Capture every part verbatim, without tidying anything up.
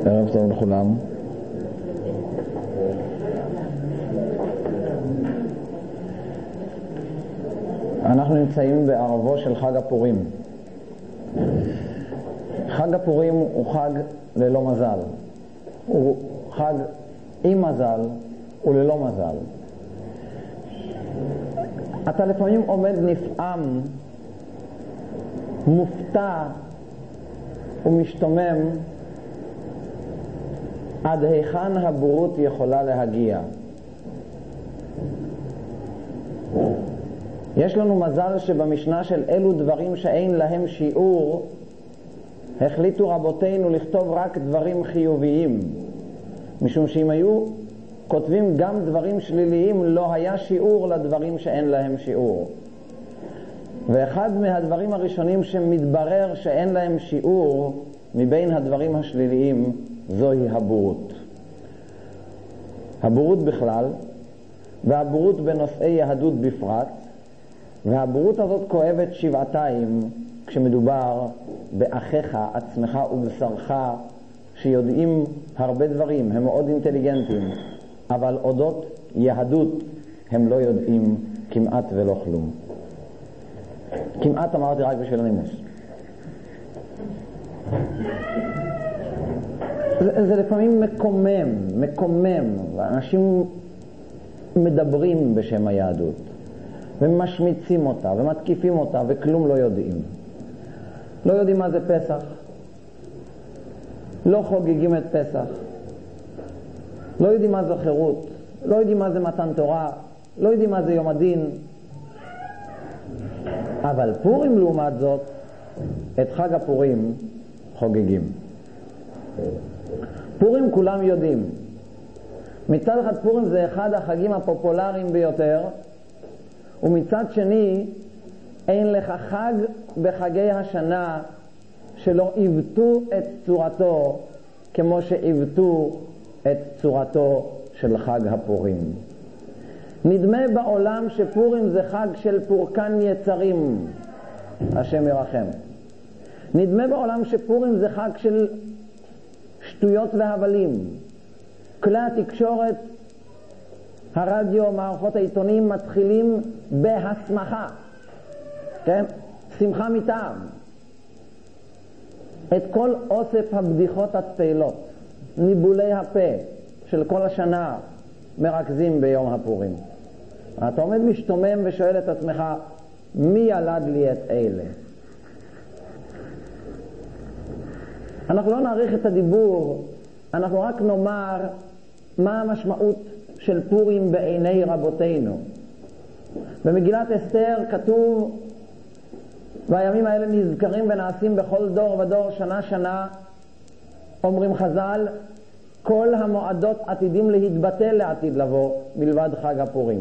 ערב טוב לכולם. אנחנו נמצאים בערבו של חג הפורים. חג הפורים הוא חג ללא מזל. הוא חג עם מזל וללא מזל. אתה לפעמים עומד נפעם, מופתע ומשתומם עד היכן הבורות יכולה להגיע. יש לנו מזל שבמשנה של אלו דברים שאין להם שיעור החליטו רבותינו לכתוב רק דברים חיוביים, משום שאם היו כותבים גם דברים שליליים לא היה שיעור לדברים שאין להם שיעור. ואחד מהדברים הראשונים שמתברר שאין להם שיעור מבין הדברים השליליים זוהי הבורות. הבורות בכלל והבורות בנושאי יהדות בפרט, והבורות הזאת כואבת שבעתיים כשמדובר באחיך, עצמך ובשרך שיודעים הרבה דברים, הם מאוד אינטליגנטים, אבל אודות יהדות הם לא יודעים כמעט ולא כלום. כמעט אמרתי רק בשביל הנימוס. זה, זה לפעמים מקומם, מקומם, ואנשים מדברים בשם היהדות ומשמיצים אותה ומתקיפים אותה וכלום לא יודעים. לא יודעים מה זה פסח, לא חוגגים את פסח, לא יודעים מה זה חירות, לא יודעים מה זה מתן תורה, לא יודעים מה זה יום הדין. אבל פורים לעומת זאת, את חג הפורים חוגגים. פורים כולם יודעים. מצד אחד פורים זה אחד החגים הפופולריים ביותר, ומצד שני אין לך חג בחגי השנה שלא עיוותו את צורתו כמו שעיוותו את צורתו של חג הפורים. נדמה בעולם שפורים זה חג של פורקן יצרים, השם ירחם. נדמה בעולם שפורים זה חג של שטויות והבלים. כלי התקשורת, הרדיו, מערכות העיתונים מתחילים בהסמכה, כן? שמחה מטעם. את כל אוסף הבדיחות הצטיילות, ניבולי הפה של כל השנה מרכזים ביום הפורים. אתה עומד משתומם ושואל את עצמך, מי ילד לי את אלה? אנחנו לא נעריך את הדיבור, אנחנו רק נאמר מה המשמעות של פורים בעיני רבותינו. במגילת אסתר כתוב, והימים האלה נזכרים ונעשים בכל דור ודור שנה שנה. אומרים חז"ל, כל המועדות עתידים להתבטל לעתיד לבוא מלבד חג הפורים.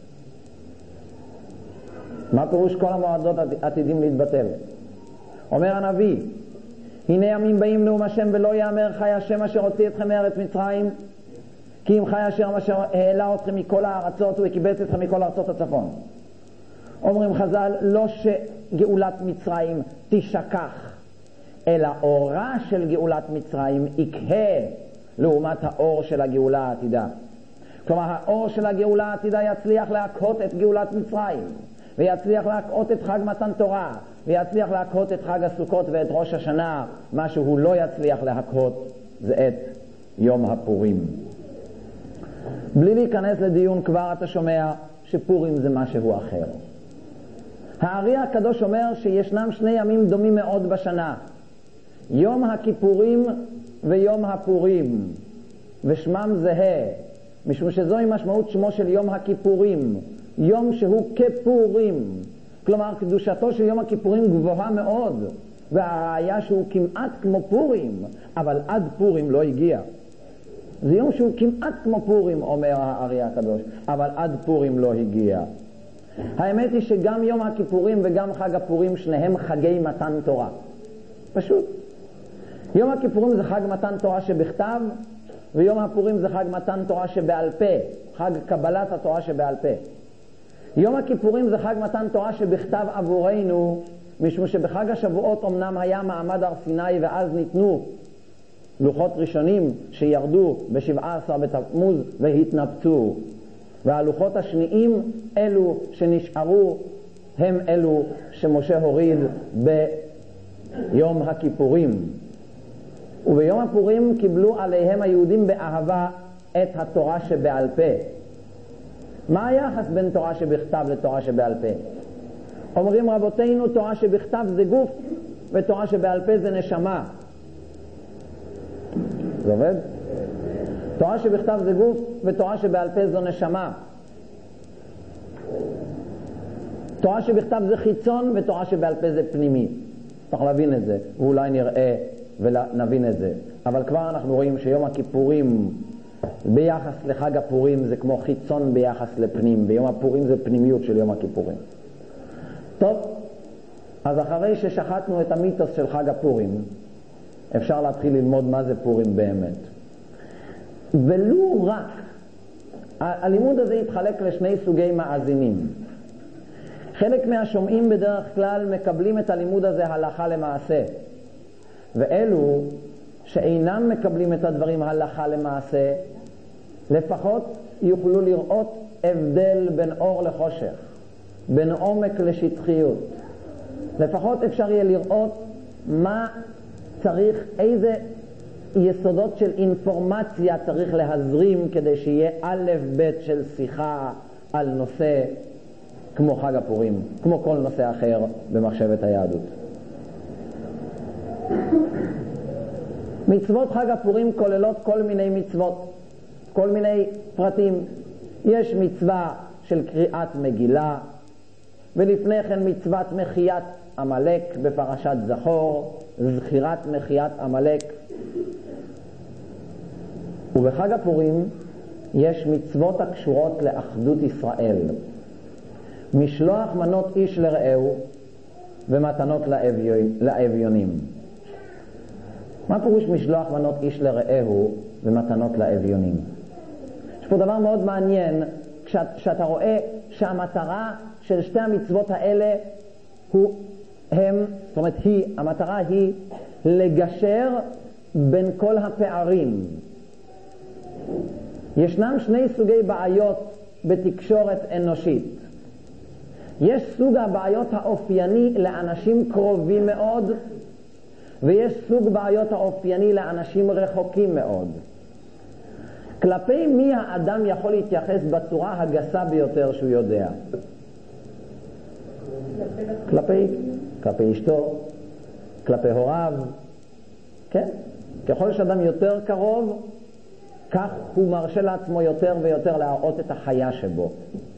מה פירוש כל המועדות עתידים להתבטל? אומר הנביא, הנה ימים באים נאום השם ולא יאמר חי השם אשר הוציא אתכם מארץ מצרים, כי אם חי השם אשר העלה אתכם מכל הארצות וקיבץ אתכם מכל ארצות הצפון. אומרים חז"ל, לא שגאולת מצרים תשכח, אלא אורה של גאולת מצרים יקהה לעומת האור של הגאולה העתידה. כלומר, האור של הגאולה העתידה יצליח להכות את גאולת מצרים, ויצליח להכות את חג מתן תורה, ויצליח להכות את חג הסוכות ואת ראש השנה. מה שהוא לא יצליח להכות זה את יום הפורים. בלי להיכנס לדיון כבר אתה שומע שפורים זה משהו אחר. הארי הקדוש אומר שישנם שני ימים דומים מאוד בשנה, יום הכיפורים ויום הפורים, ושמם זהה, משום שזוהי משמעות שמו של יום הכיפורים, יום שהוא כפורים. כלומר, קדושתו של יום הכיפורים גבוהה מאוד, והראיה שהוא כמעט כמו פורים, אבל עד פורים לא הגיע. זה יום שהוא כמעט כמו פורים, אומר הארי הקדוש, אבל עד פורים לא הגיע. האמת היא שגם יום הכיפורים וגם חג הפורים שניהם חגי מתן תורה. פשוט. יום הכיפורים זה חג מתן תורה שבכתב, ויום הפורים זה חג מתן תורה שבעל פה, חג קבלת התורה שבעל פה. יום הכיפורים זה חג מתן תורה שבכתב עבורנו, משום שבחג השבועות אמנם היה מעמד הר סיני ואז ניתנו לוחות ראשונים שירדו ב-שבעה עשר בתמוז והתנפצו, והלוחות השניים אלו שנשארו הם אלו שמשה הוריד ביום הכיפורים. וביום הפורים קיבלו עליהם היהודים באהבה את התורה שבעל פה. מה היחס בין תורה שבכתב לתורה שבעל פה? אומרים רבותינו, תורה שבכתב זה גוף ותורה שבעל פה זה נשמה. זה עובד? תורה שבכתב זה גוף ותורה שבעל פה זו נשמה. תורה שבכתב זה חיצון ותורה שבעל פה זה פנימי. צריך להבין את זה, ואולי נראה ונבין את זה. אבל כבר אנחנו רואים שיום הכיפורים ביחס לחג הפורים זה כמו חיצון ביחס לפנים. ביום הפורים זה פנימיות של יום הכיפורים. טוב, אז אחרי ששחטנו את המיתוס של חג הפורים, אפשר להתחיל ללמוד מה זה פורים באמת. ולו רק, הלימוד הזה יתחלק לשני סוגי מאזינים. חלק מהשומעים בדרך כלל מקבלים את הלימוד הזה הלכה למעשה, ואלו שאינם מקבלים את הדברים הלכה למעשה, לפחות יוכלו לראות הבדל בין אור לחושך, בין עומק לשטחיות. לפחות אפשר יהיה לראות מה צריך, איזה יסודות של אינפורמציה צריך להזרים כדי שיהיה א' ב' של שיחה על נושא כמו חג הפורים, כמו כל נושא אחר במחשבת היהדות. מצוות חג הפורים כוללות כל מיני מצוות, כל מיני פרטים. יש מצווה של קריאת מגילה, ולפני כן מצוות מחיית עמלק בפרשת זכור, זכירת מחיית עמלק. ובחג הפורים יש מצוות הקשורות לאחדות ישראל. משלוח מנות איש לרעהו ומתנות לאביונים. מה פירוש משלוח מנות איש לרעהו ומתנות לאביונים? יש פה דבר מאוד מעניין, כשאתה רואה שהמטרה של שתי המצוות האלה הוא, הם, זאת אומרת היא, המטרה היא לגשר בין כל הפערים. ישנם שני סוגי בעיות בתקשורת אנושית. יש סוג הבעיות האופייני לאנשים קרובים מאוד, ויש סוג בעיות האופייני לאנשים רחוקים מאוד. כלפי מי האדם יכול להתייחס בצורה הגסה ביותר שהוא יודע? כלפי, כלפי אשתו, כלפי הוריו, כן? ככל שאדם יותר קרוב, כך הוא מרשה לעצמו יותר ויותר להראות את החיה שבו.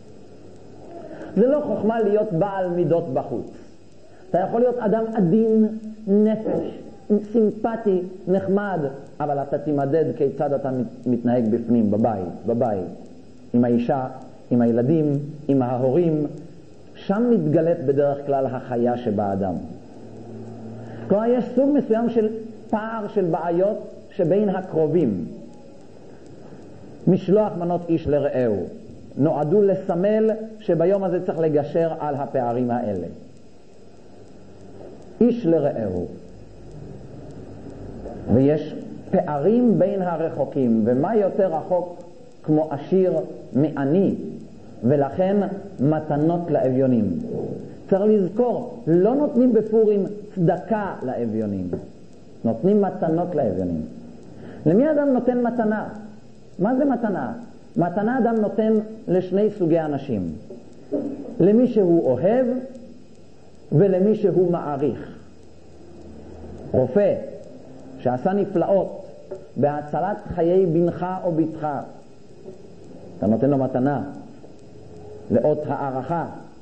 זה לא חוכמה להיות בעל מידות בחוץ. אתה יכול להיות אדם עדין, נפש, סימפטי, נחמד, אבל אתה תימדד כיצד אתה מתנהג בפנים, בבית, בבית, עם האישה, עם הילדים, עם ההורים. שם מתגלית בדרך כלל החיה שבאדם. כלומר, יש סוג מסוים של פער של בעיות שבין הקרובים. משלוח מנות איש לרעהו נועדו לסמל שביום הזה צריך לגשר על הפערים האלה. איש לרעהו. ויש פערים בין הרחוקים, ומה יותר רחוק כמו עשיר מעני, ולכן מתנות לאביונים. צריך לזכור, לא נותנים בפורים צדקה לאביונים, נותנים מתנות לאביונים. למי אדם נותן מתנה? מה זה מתנה? מתנה אדם נותן לשני סוגי אנשים, למי שהוא אוהב ולמי שהוא מעריך. רופא שעשה נפלאות בהצלת חיי בנך או בתך, אתה נותן לו מתנה לאות הערכה.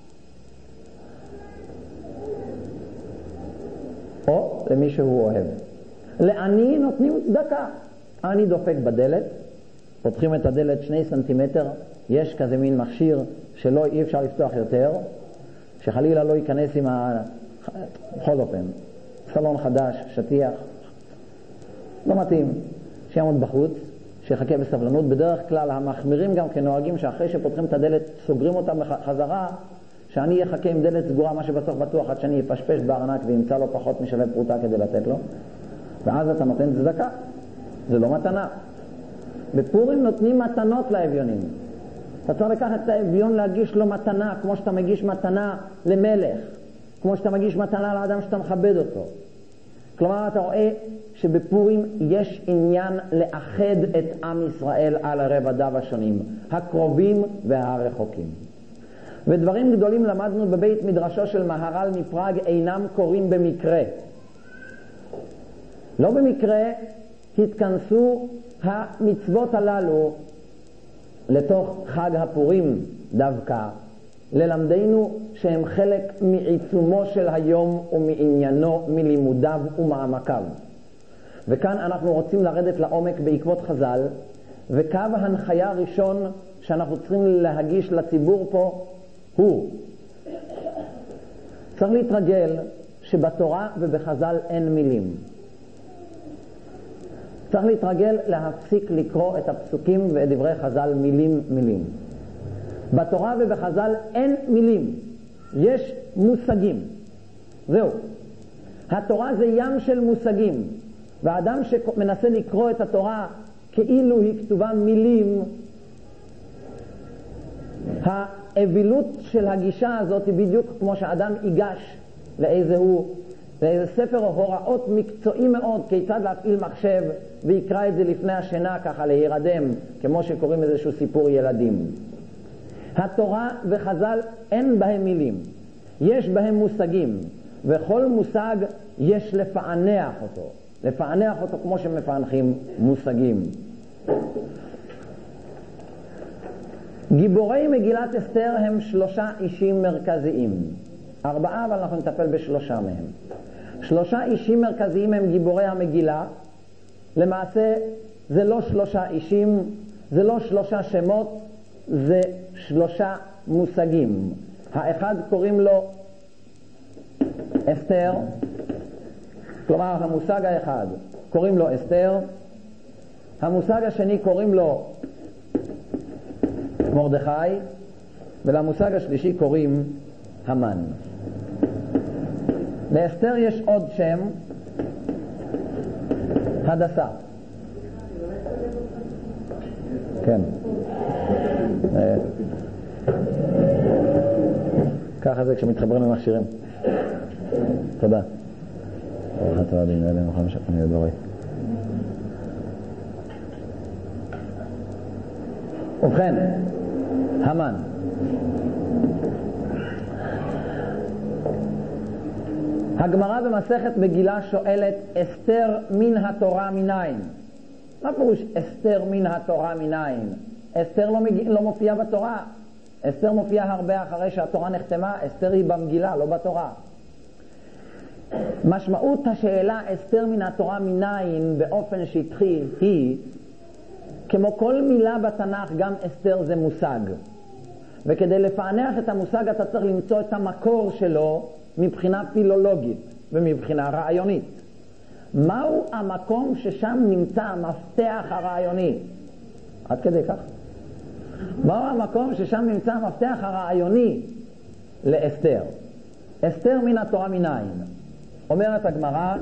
או למי שהוא אוהב. לעני נותנים צדקה. אני דופק בדלת, פותחים את הדלת שני סנטימטר, יש כזה מין מכשיר שלא אי אפשר לפתוח יותר, שחלילה לא ייכנס עם ה... בכל אופן, סלון חדש, שטיח, לא מתאים, שיעמוד בחוץ, שיחכה בסבלנות. בדרך כלל המחמירים גם כנוהגים שאחרי שפותחים את הדלת סוגרים אותם בחזרה, שאני יחכה עם דלת סגורה, מה שבסוף בטוח, עד שאני יפשפש בארנק וימצא לו פחות משווה פרוטה כדי לתת לו, ואז אתה נותן צדקה. זה לא מתנה. בפורים נותנים מתנות לאביונים. אתה צריך לקחת את האביון להגיש לו מתנה, כמו שאתה מגיש מתנה למלך, כמו שאתה מגיש מתנה לאדם שאתה מכבד אותו. כלומר, אתה רואה שבפורים יש עניין לאחד את עם ישראל על רבדיו השונים, הקרובים והרחוקים. ודברים גדולים למדנו בבית מדרשו של מהר"ל מפראג אינם קורים במקרה. לא במקרה התכנסו המצוות הללו לתוך חג הפורים דווקא, ללמדנו שהם חלק מעיצומו של היום ומעניינו, מלימודיו ומעמקיו. וכאן אנחנו רוצים לרדת לעומק בעקבות חז"ל, וקו ההנחיה הראשון שאנחנו צריכים להגיש לציבור פה הוא צריך להתרגל שבתורה ובחז"ל אין מילים. צריך להתרגל להפסיק לקרוא את הפסוקים ואת דברי חז"ל מילים מילים. בתורה ובחז"ל אין מילים, יש מושגים. זהו. התורה זה ים של מושגים, והאדם שמנסה לקרוא את התורה כאילו היא כתובה מילים, האווילות של הגישה הזאת היא בדיוק כמו שאדם ייגש לאיזהו, לאיזה ספר הוראות מקצועי מאוד כיצד להפעיל מחשב ויקרא את זה לפני השינה ככה להירדם, כמו שקוראים איזשהו סיפור ילדים. התורה וחז"ל אין בהם מילים, יש בהם מושגים, וכל מושג יש לפענח אותו, לפענח אותו כמו שמפענחים מושגים. גיבורי מגילת אסתר הם שלושה אישים מרכזיים, ארבעה אבל אנחנו נטפל בשלושה מהם. שלושה אישים מרכזיים הם גיבורי המגילה. למעשה זה לא שלושה אישים, זה לא שלושה שמות, זה שלושה מושגים. האחד קוראים לו אסתר, כלומר המושג האחד קוראים לו אסתר, המושג השני קוראים לו מרדכי, ולמושג השלישי קוראים המן. לאסתר יש עוד שם, הדסה. כן. ככה זה כשמתחברים למכשירים. תודה. ברוכת רבים, אלה מוכן שפני ידורי. ובכן, המן. הגמרא במסכת מגילה שואלת, אסתר מן התורה מניין? מה פירוש אסתר מן התורה מניין? אסתר לא, מג... לא מופיעה בתורה. אסתר מופיעה הרבה אחרי שהתורה נחתמה, אסתר היא במגילה, לא בתורה. משמעות השאלה אסתר מן התורה מניין באופן שטחי היא, כמו כל מילה בתנ"ך, גם אסתר זה מושג. וכדי לפענח את המושג אתה צריך למצוא את המקור שלו מבחינה פילולוגית ומבחינה רעיונית. מהו המקום ששם נמצא המפתח הרעיוני? עד כדי כך. מהו המקום ששם נמצא המפתח הרעיוני לאסתר? אסתר מן התורה מניין. אומרת הגמרא,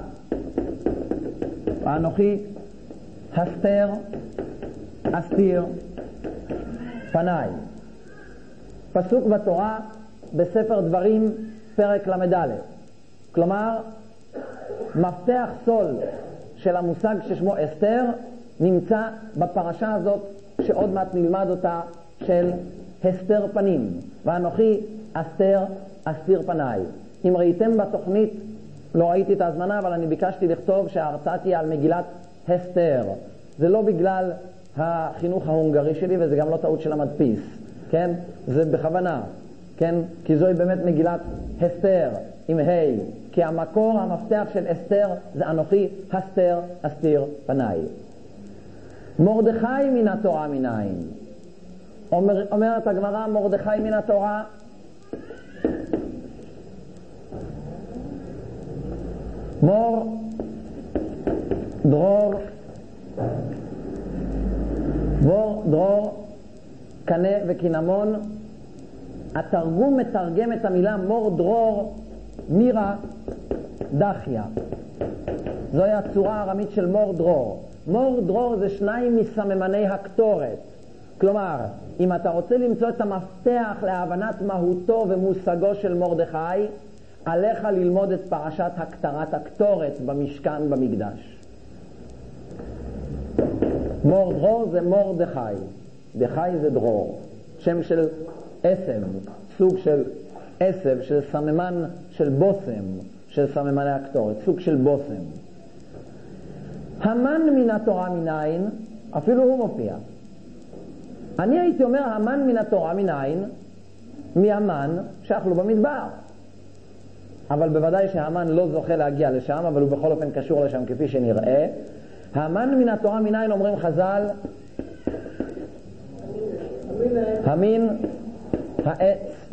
האנוכי הסתר אסתיר פניי. פסוק בתורה בספר דברים פרק למד. כלומר, מפתח סול של המושג ששמו אסתר נמצא בפרשה הזאת שעוד מעט נלמד אותה, של הסתר פנים. ואנוכי אסתר אסתיר פניי. אם ראיתם בתוכנית, לא ראיתי את ההזמנה, אבל אני ביקשתי לכתוב שההרצאה תהיה על מגילת אסתר. זה לא בגלל החינוך ההונגרי שלי, וזה גם לא טעות של המדפיס, כן? זה בכוונה, כן? כי זוהי באמת מגילת אסתר עם ה', כי המקור, המפתח של אסתר זה אנוכי אסתר אסתיר פניי. מרדכי מן התורה מניין? אומר, אומרת הגמרא, מרדכי מן התורה מור דרור בור דרור קנה וקינמון. התרגום מתרגם את המילה מור דרור מירה דחיה. זוהי הצורה הארמית של מור דרור. מור דרור זה שניים מסממני הקטורת. כלומר, אם אתה רוצה למצוא את המפתח להבנת מהותו ומושגו של מרדכי, עליך ללמוד את פרשת הקטרת הקטורת במשכן במקדש. מור דרור זה מרדכי, דכי זה דרור, שם של עשב, סוג של עשב, של סממן של בוסם, של סממני הקטורת, סוג של בוסם. המן מן התורה מנין, אפילו הוא מופיע. אני הייתי אומר המן מן התורה מנין, מהמן שאכלו במדבר. אבל בוודאי שהמן לא זוכה להגיע לשם, אבל הוא בכל אופן קשור לשם כפי שנראה. המן מן התורה מנין, אומרים חז"ל, המין העץ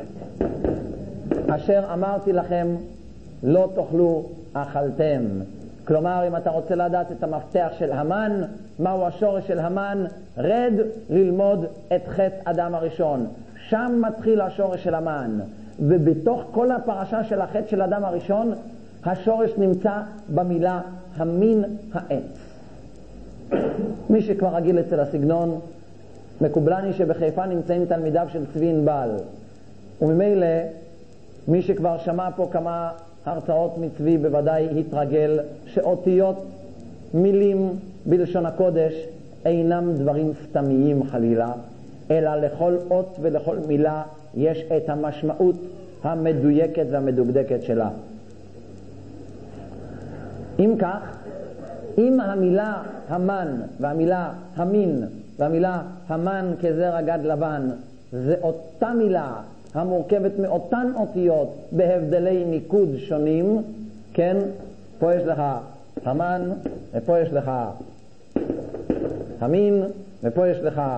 אשר אמרתי לכם לא תאכלו אכלתם. כלומר, אם אתה רוצה לדעת את המפתח של המן, מהו השורש של המן, רד ללמוד את חטא אדם הראשון. שם מתחיל השורש של המן. ובתוך כל הפרשה של החטא של אדם הראשון, השורש נמצא במילה המין העץ. מי שכבר רגיל אצל הסגנון, מקובלני שבחיפה נמצאים תלמידיו של צבי ענבל. וממילא, מי שכבר שמע פה כמה הרצאות מצבי בוודאי התרגל שאותיות מילים בלשון הקודש אינם דברים סתמיים חלילה, אלא לכל אות ולכל מילה יש את המשמעות המדויקת והמדוקדקת שלה. אם כך, אם המילה המן והמילה המין והמילה המן כזרע גד לבן זה אותה מילה המורכבת מאותן אותיות בהבדלי ניקוד שונים, כן, פה יש לך המן ופה יש לך המין ופה יש לך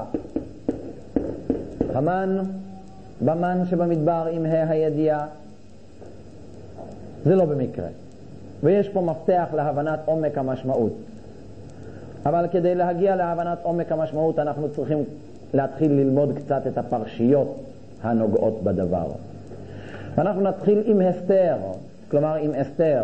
המן, במן שבמדבר עם ה' הידיעה, זה לא במקרה. ויש פה מפתח להבנת עומק המשמעות. אבל כדי להגיע להבנת עומק המשמעות אנחנו צריכים להתחיל ללמוד קצת את הפרשיות הנוגעות בדבר. אנחנו נתחיל עם אסתר, כלומר עם אסתר.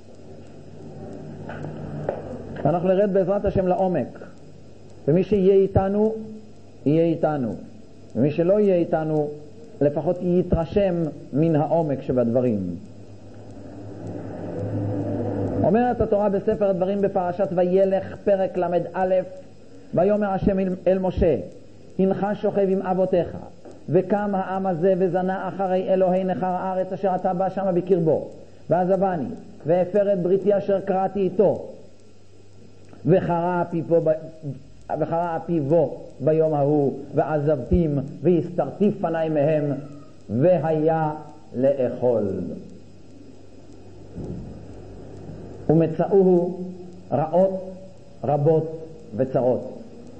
אנחנו נרד בעזרת השם לעומק. ומי שיהיה איתנו, יהיה איתנו. ומי שלא יהיה איתנו, לפחות יתרשם מן העומק שבדברים. אומרת התורה בספר הדברים בפרשת וילך פרק למד א', ויאמר השם אל משה, הנך שוכב עם אבותיך, וקם העם הזה וזנה אחרי אלוהי נחר הארץ אשר אתה בא שמה בקרבו, ועזבני, והפר את בריתי אשר קראתי איתו, וחרה פיו וחרה פיו ביום ההוא, ועזבתים והסתרתי פני מהם, והיה לאכול. ומצאוהו רעות רבות וצרות.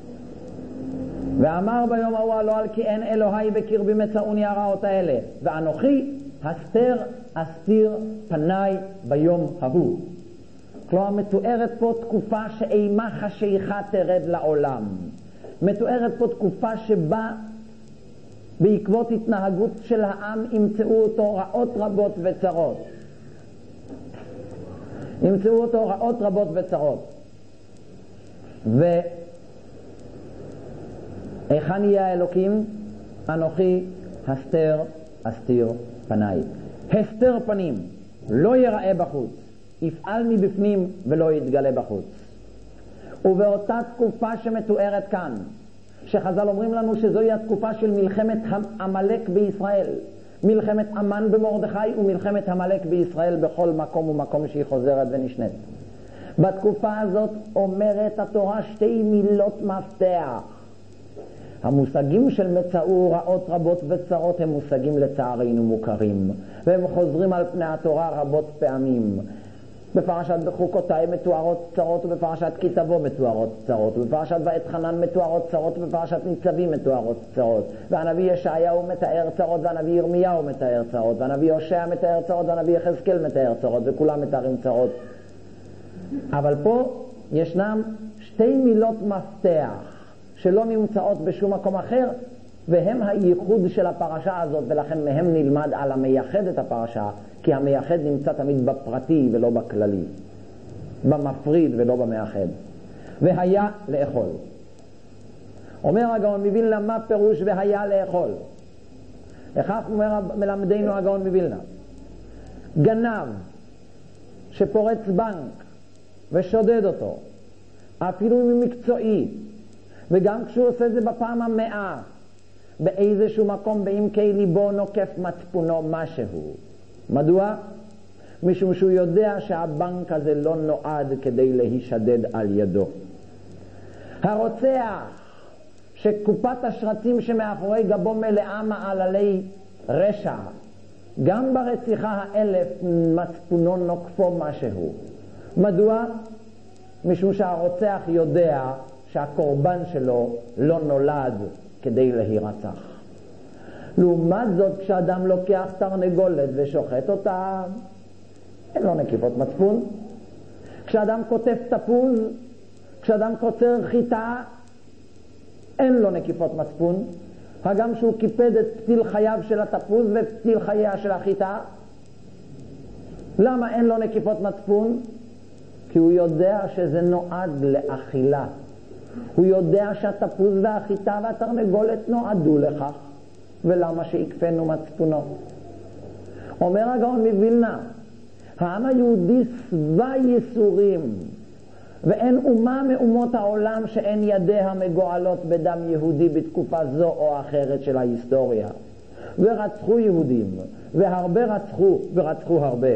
ואמר ביום ההוא הלא על כי אין אלוהי בקרבי מצאוני הרעות האלה, ואנוכי הסתר אסתיר פניי ביום ההוא. כלומר, מתוארת פה תקופה שאימה חשיכה תרד לעולם. מתוארת פה תקופה שבה בעקבות התנהגות של העם ימצאו אותו רעות רבות וצרות. ימצאו אותו רעות רבות וצרות. והיכן יהיה האלוקים? אנוכי הסתר אסתיר פניי. הסתר פנים, לא יראה בחוץ, יפעל מבפנים ולא יתגלה בחוץ. ובאותה תקופה שמתוארת כאן, שחז"ל אומרים לנו שזוהי התקופה של מלחמת עמלק בישראל, מלחמת אמן במרדכי ומלחמת עמלק בישראל בכל מקום ומקום שהיא חוזרת ונשנית. בתקופה הזאת אומרת התורה שתי מילות מפתח. המושגים של מצאו רעות רבות וצרות הם מושגים לצערנו מוכרים, והם חוזרים על פני התורה רבות פעמים. בפרשת בחוקותיי מתוארות צרות, ובפרשת כי תבוא מתוארות צרות, ובפרשת ואת חנן מתוארות צרות, ובפרשת ניצבים מתוארות צרות. והנביא ישעיהו מתאר צרות, והנביא ירמיהו מתאר צרות, והנביא הושע מתאר צרות, והנביא יחזקאל מתאר צרות, וכולם מתארים צרות. אבל פה ישנם שתי מילות מפתח שלא נמצאות בשום מקום אחר, והם הייחוד של הפרשה הזאת, ולכן מהם נלמד על המייחד את הפרשה, כי המייחד נמצא תמיד בפרטי ולא בכללי, במפריד ולא במאחד. והיה לאכול. אומר הגאון מווילנה, מה פירוש והיה לאכול? לכך אומר מלמדנו הגאון מווילנה, גנב שפורץ בנק ושודד אותו, אפילו אם הוא מקצועי, וגם כשהוא עושה את זה בפעם המאה, באיזשהו מקום בעמקי ליבו נוקף מצפונו משהו. מדוע? משום שהוא יודע שהבנק הזה לא נועד כדי להישדד על ידו. הרוצח שקופת השרצים שמאחורי גבו מלאה מעללי רשע, גם ברציחה האלף מצפונו נוקפו משהו. מדוע? משום שהרוצח יודע שהקורבן שלו לא נולד כדי להירצח. לעומת זאת, כשאדם לוקח תרנגולת ושוחט אותה, אין לו נקיפות מצפון. כשאדם כותב תפוז, כשאדם קוצר חיטה, אין לו נקיפות מצפון. הגם שהוא קיפד את פתיל חייו של התפוז ופתיל חייה של החיטה. למה אין לו נקיפות מצפון? כי הוא יודע שזה נועד לאכילה. הוא יודע שהתפוז והחיטה והתרנגולת נועדו לכך, ולמה שיקפנו מצפונו? אומר הגאון מווילנה, העם היהודי שבע ייסורים, ואין אומה מאומות העולם שאין ידיה מגועלות בדם יהודי בתקופה זו או אחרת של ההיסטוריה. ורצחו יהודים, והרבה רצחו, ורצחו הרבה.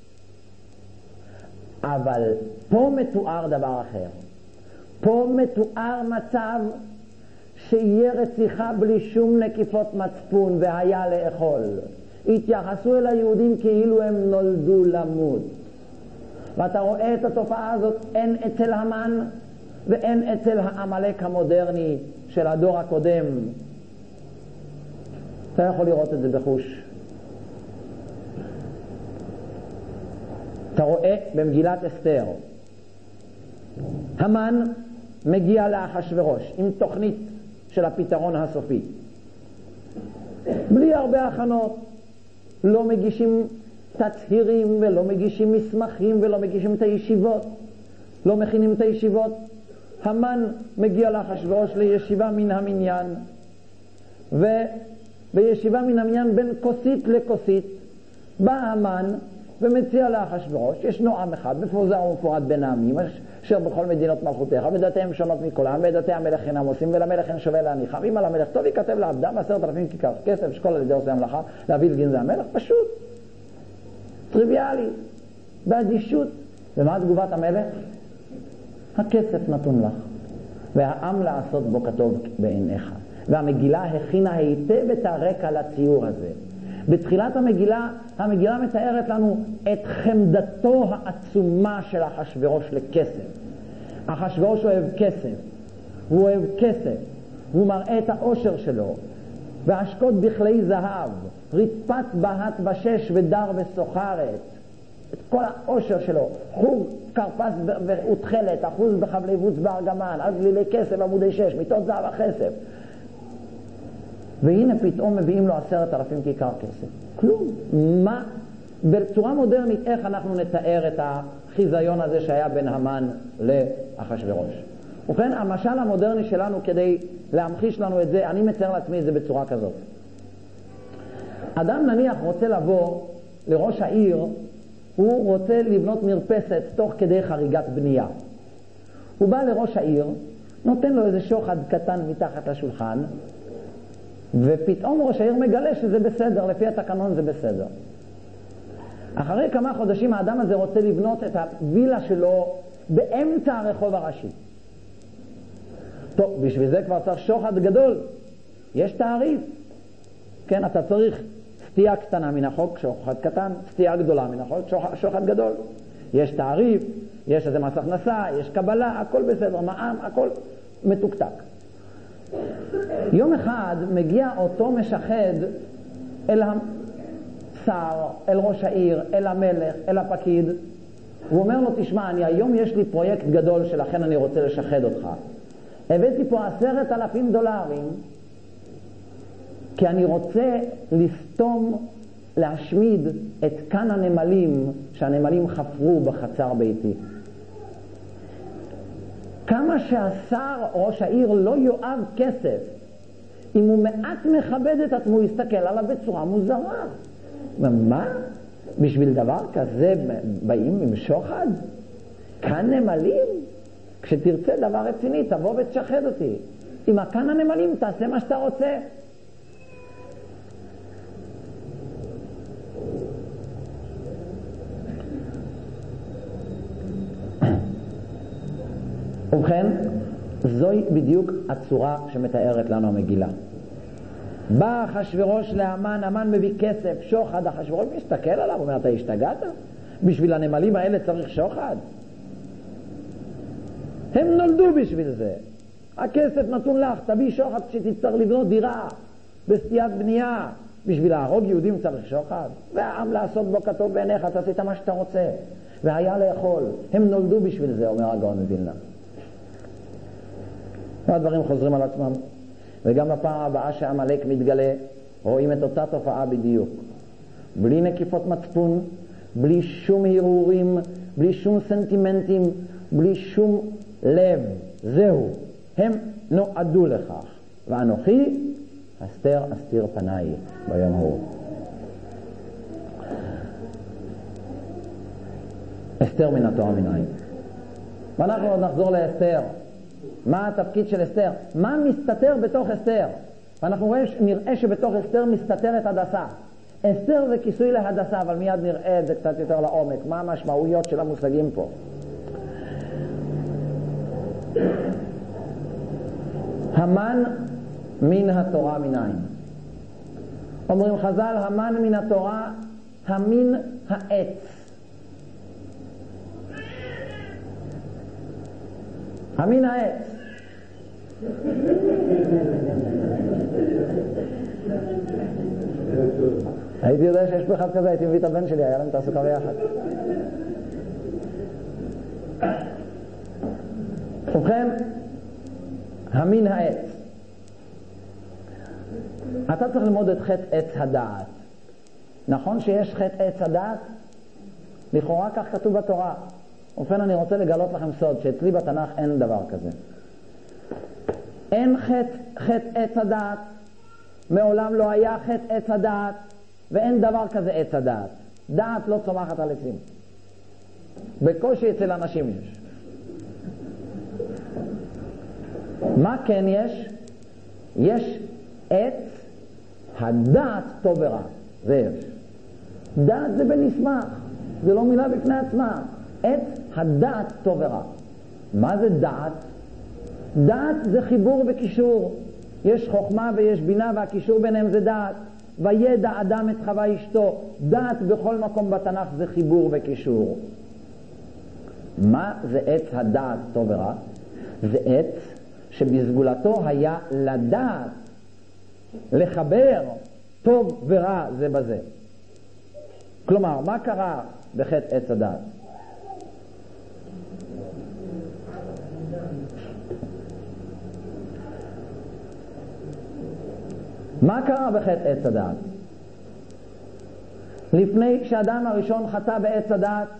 אבל פה מתואר דבר אחר. פה מתואר מצב שיהיה רציחה בלי שום נקיפות מצפון והיה לאכול. התייחסו אל היהודים כאילו הם נולדו למות. ואתה רואה את התופעה הזאת אין אצל המן ואין אצל העמלק המודרני של הדור הקודם. אתה יכול לראות את זה בחוש. אתה רואה במגילת אסתר, המן מגיע לאחשוורוש עם תוכנית של הפתרון הסופי. בלי הרבה הכנות, לא מגישים תצהירים ולא מגישים מסמכים ולא מגישים את הישיבות, לא מכינים את הישיבות. המן מגיע לאחשוורוש לישיבה מן המניין, ובישיבה מן המניין בין כוסית לכוסית בא המן ומציע לאחשוורוש, ישנו עם אחד מפוזר ומפורד בין העמים אשר בכל מדינות מלכותיך, ודתיהם שונות מכולם, ודתי המלך אינם עושים, ולמלך אין שווה להניחם. אם על המלך טוב ייכתב לעבדם עשרת אלפים כיכר כסף שכל על ידי עושי המלאכה להביא לגנזי המלך. פשוט, טריוויאלי, באדישות. ומה תגובת המלך? הכסף נתון לך והעם לעשות בו כתוב בעיניך. והמגילה הכינה היטב את הרקע לציור הזה. בתחילת המגילה, המגילה מתארת לנו את חמדתו העצומה של אחשוורוש לכסף. אחשוורוש אוהב כסף, הוא אוהב כסף, הוא מראה את העושר שלו, והשקות בכלי זהב, רצפת בהת ושש ודר וסוחרת, את כל העושר שלו, חוג קרפס ותכלת, אחוז בחבלי בוץ בארגמן, על גלילי כסף עמודי שש, מיטות זהב החסף. והנה פתאום מביאים לו עשרת אלפים כיכר כסף. כלום. מה? בצורה מודרנית, איך אנחנו נתאר את החיזיון הזה שהיה בין המן לאחשוורוש? ובכן, המשל המודרני שלנו, כדי להמחיש לנו את זה, אני מצייר לעצמי את זה בצורה כזאת. אדם נניח רוצה לבוא לראש העיר, הוא רוצה לבנות מרפסת תוך כדי חריגת בנייה. הוא בא לראש העיר, נותן לו איזה שוחד קטן מתחת לשולחן, ופתאום ראש העיר מגלה שזה בסדר, לפי התקנון זה בסדר. אחרי כמה חודשים האדם הזה רוצה לבנות את הווילה שלו באמצע הרחוב הראשי. טוב, בשביל זה כבר צריך שוחד גדול. יש תעריף. כן, אתה צריך סטייה קטנה מן החוק, שוחד קטן, סטייה גדולה מן החוק, שוחד, שוחד גדול. יש תעריף, יש איזה מס הכנסה, יש קבלה, הכל בסדר, מע"מ, הכל מתוקתק. יום אחד מגיע אותו משחד אל השר, אל ראש העיר, אל המלך, אל הפקיד. הוא אומר לו, תשמע, אני היום יש לי פרויקט גדול שלכן אני רוצה לשחד אותך. הבאתי פה עשרת אלפים דולרים, כי אני רוצה לסתום, להשמיד את כאן הנמלים שהנמלים חפרו בחצר ביתי. כמה שהשר, ראש העיר, לא יואב כסף, אם הוא מעט מכבד את עצמו, הוא יסתכל עליו בצורה מוזרה. מה? בשביל דבר כזה באים עם שוחד? כאן נמלים? כשתרצה דבר רציני, תבוא ותשחד אותי. עם כאן הנמלים, תעשה מה שאתה רוצה. ובכן, זוהי בדיוק הצורה שמתארת לנו המגילה. בא אחשוורוש להמן, המן מביא כסף, שוחד, אחשוורוש מסתכל עליו, אומר, אתה השתגעת? בשביל הנמלים האלה צריך שוחד? הם נולדו בשביל זה. הכסף נתון לך, תביא שוחד כשתצטרך לבנות דירה, בסטיית בנייה. בשביל להרוג יהודים צריך שוחד? והעם לעשות בו כתוב בעיניך, אתה עשית מה שאתה רוצה. והיה לאכול. הם נולדו בשביל זה, אומר הגאון מווילנה. הדברים חוזרים על עצמם. וגם בפעם הבאה שעמלק מתגלה, רואים את אותה תופעה בדיוק. בלי נקיפות מצפון, בלי שום הרהורים, בלי שום סנטימנטים, בלי שום לב. זהו, הם נועדו לכך. ואנוכי, אסתר אסתיר פניי ביום ההוא. אסתר מן התורה מן העין. ואנחנו עוד נחזור לאסתר. מה התפקיד של אסתר? מה מסתתר בתוך אסתר? ואנחנו רואים, נראה שבתוך אסתר מסתתרת הדסה. אסתר זה כיסוי להדסה, אבל מיד נראה את זה קצת יותר לעומק. מה המשמעויות של המושגים פה? המן מן התורה מן העין. אומרים חז"ל, המן מן התורה, המין העץ. המין העץ. הייתי יודע שיש פה אחד כזה, הייתי מביא את הבן שלי, היה להם תעסוקה ביחד. ובכן, המין העץ. אתה צריך ללמוד את חטא עץ הדעת. נכון שיש חטא עץ הדעת? לכאורה כך כתוב בתורה. ובכן, אני רוצה לגלות לכם סוד, שאצלי בתנ"ך אין דבר כזה. אין חטא, חטא עץ הדעת, מעולם לא היה חטא עץ הדעת, ואין דבר כזה עץ הדעת. דעת לא צומחת על עצים. בקושי אצל אנשים יש. מה כן יש? יש עץ הדעת טוב ורע. זה יש. דעת זה בנסמך, זה לא מילה בפני עצמה. עץ הדעת טוב ורע. מה זה דעת? דעת זה חיבור וקישור. יש חוכמה ויש בינה, והקישור ביניהם זה דעת. וידע אדם את חווה אשתו. דעת בכל מקום בתנ"ך זה חיבור וקישור. מה זה עץ הדעת טוב ורע? זה עץ שבסגולתו היה לדעת, לחבר טוב ורע זה בזה. כלומר, מה קרה בחטא עץ הדעת? מה קרה בחטא עץ הדעת? לפני כשאדם הראשון חטא בעץ הדעת,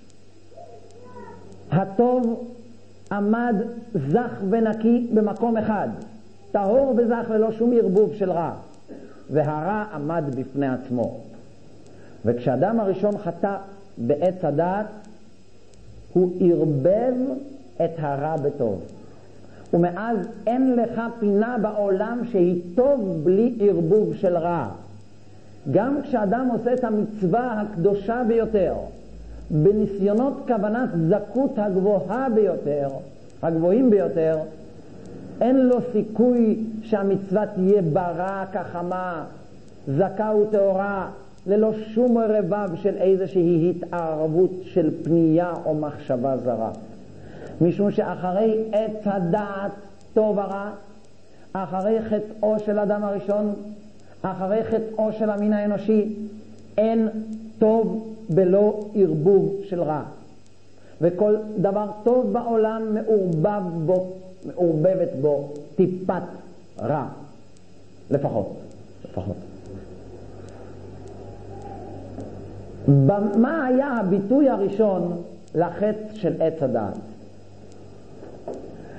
הטוב עמד זך ונקי במקום אחד, טהור וזך ללא שום ערבוב של רע, והרע עמד בפני עצמו. וכשאדם הראשון חטא בעץ הדעת, הוא ערבב את הרע בטוב. ומאז אין לך פינה בעולם שהיא טוב בלי ערבוב של רע. גם כשאדם עושה את המצווה הקדושה ביותר, בניסיונות כוונת זכות הגבוהה ביותר, הגבוהים ביותר, אין לו סיכוי שהמצווה תהיה ברע כחמה, זכה וטהורה, ללא שום רבב של איזושהי התערבות של פנייה או מחשבה זרה. משום שאחרי עץ הדעת טוב ורע, אחרי חטאו של אדם הראשון, אחרי חטאו של המין האנושי, אין טוב בלא ערבוב של רע. וכל דבר טוב בעולם מעורבב בו, מעורבבת בו טיפת רע. לפחות. לפחות. מה היה הביטוי הראשון לחטא של עץ הדעת?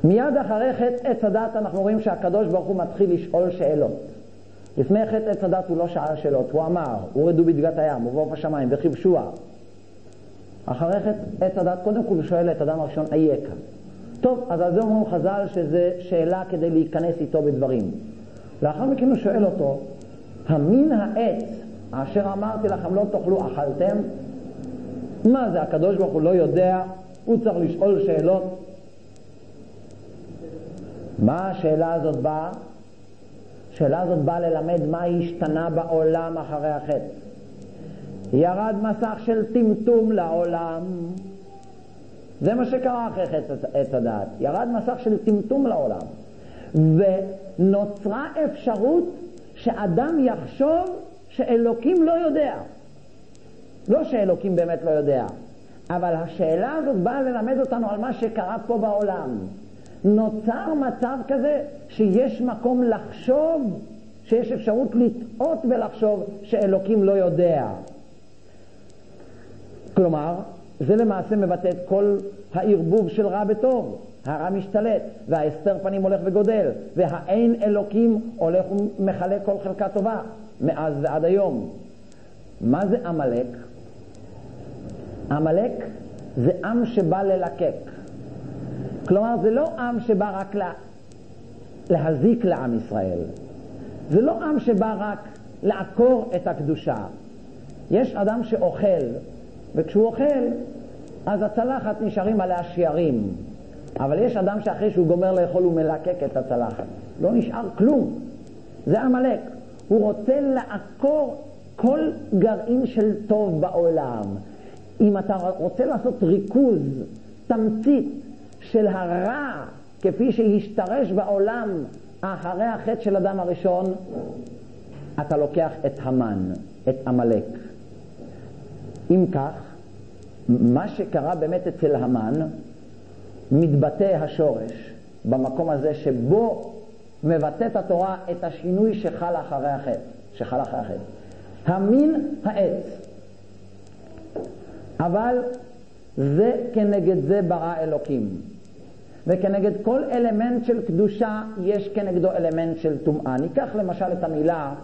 מיד אחרי חטא עץ הדת אנחנו רואים שהקדוש ברוך הוא מתחיל לשאול שאלות. לפני חטא עץ הדת הוא לא שאל שאלות, הוא אמר, הורדו בדגת הים, ובעוף השמיים, וכיבשוה. אחרי חטא עץ הדת קודם כל הוא שואל את אדם הראשון, אייכה. טוב, אז על זה אומרים חז"ל שזה שאלה כדי להיכנס איתו בדברים. לאחר מכן הוא שואל אותו, המין העץ אשר אמרתי לכם לא תאכלו אכלתם? מה זה, הקדוש ברוך הוא לא יודע, הוא צריך לשאול שאלות. מה השאלה הזאת באה? השאלה הזאת באה ללמד מה השתנה בעולם אחרי החטא. ירד מסך של טמטום לעולם. זה מה שקרה אחרי חטא עץ הדעת. ירד מסך של טמטום לעולם. ונוצרה אפשרות שאדם יחשוב שאלוקים לא יודע. לא שאלוקים באמת לא יודע. אבל השאלה הזאת באה ללמד אותנו על מה שקרה פה בעולם. נוצר מצב כזה שיש מקום לחשוב, שיש אפשרות לטעות ולחשוב שאלוקים לא יודע. כלומר, זה למעשה מבטא את כל הערבוב של רע בטוב. הרע משתלט, וההסתר פנים הולך וגודל, והאין אלוקים הולך ומחלק כל חלקה טובה, מאז ועד היום. מה זה עמלק? עמלק זה עם שבא ללקק. כלומר, זה לא עם שבא רק לה, להזיק לעם ישראל. זה לא עם שבא רק לעקור את הקדושה. יש אדם שאוכל, וכשהוא אוכל, אז הצלחת נשארים עליה שיערים. אבל יש אדם שאחרי שהוא גומר לאכול הוא מלקק את הצלחת. לא נשאר כלום. זה עמלק. הוא רוצה לעקור כל גרעין של טוב בעולם. אם אתה רוצה לעשות ריכוז, תמצית של הרע כפי שהשתרש בעולם אחרי החטא של אדם הראשון, אתה לוקח את המן, את עמלק. אם כך, מה שקרה באמת אצל המן מתבטא השורש במקום הזה שבו מבטאת התורה את השינוי שחל אחרי החטא, שחל אחרי החטא. המין העץ. אבל זה כנגד זה ברא אלוקים. וכנגד כל אלמנט של קדושה יש כנגדו אלמנט של טומאה. ניקח למשל את המילה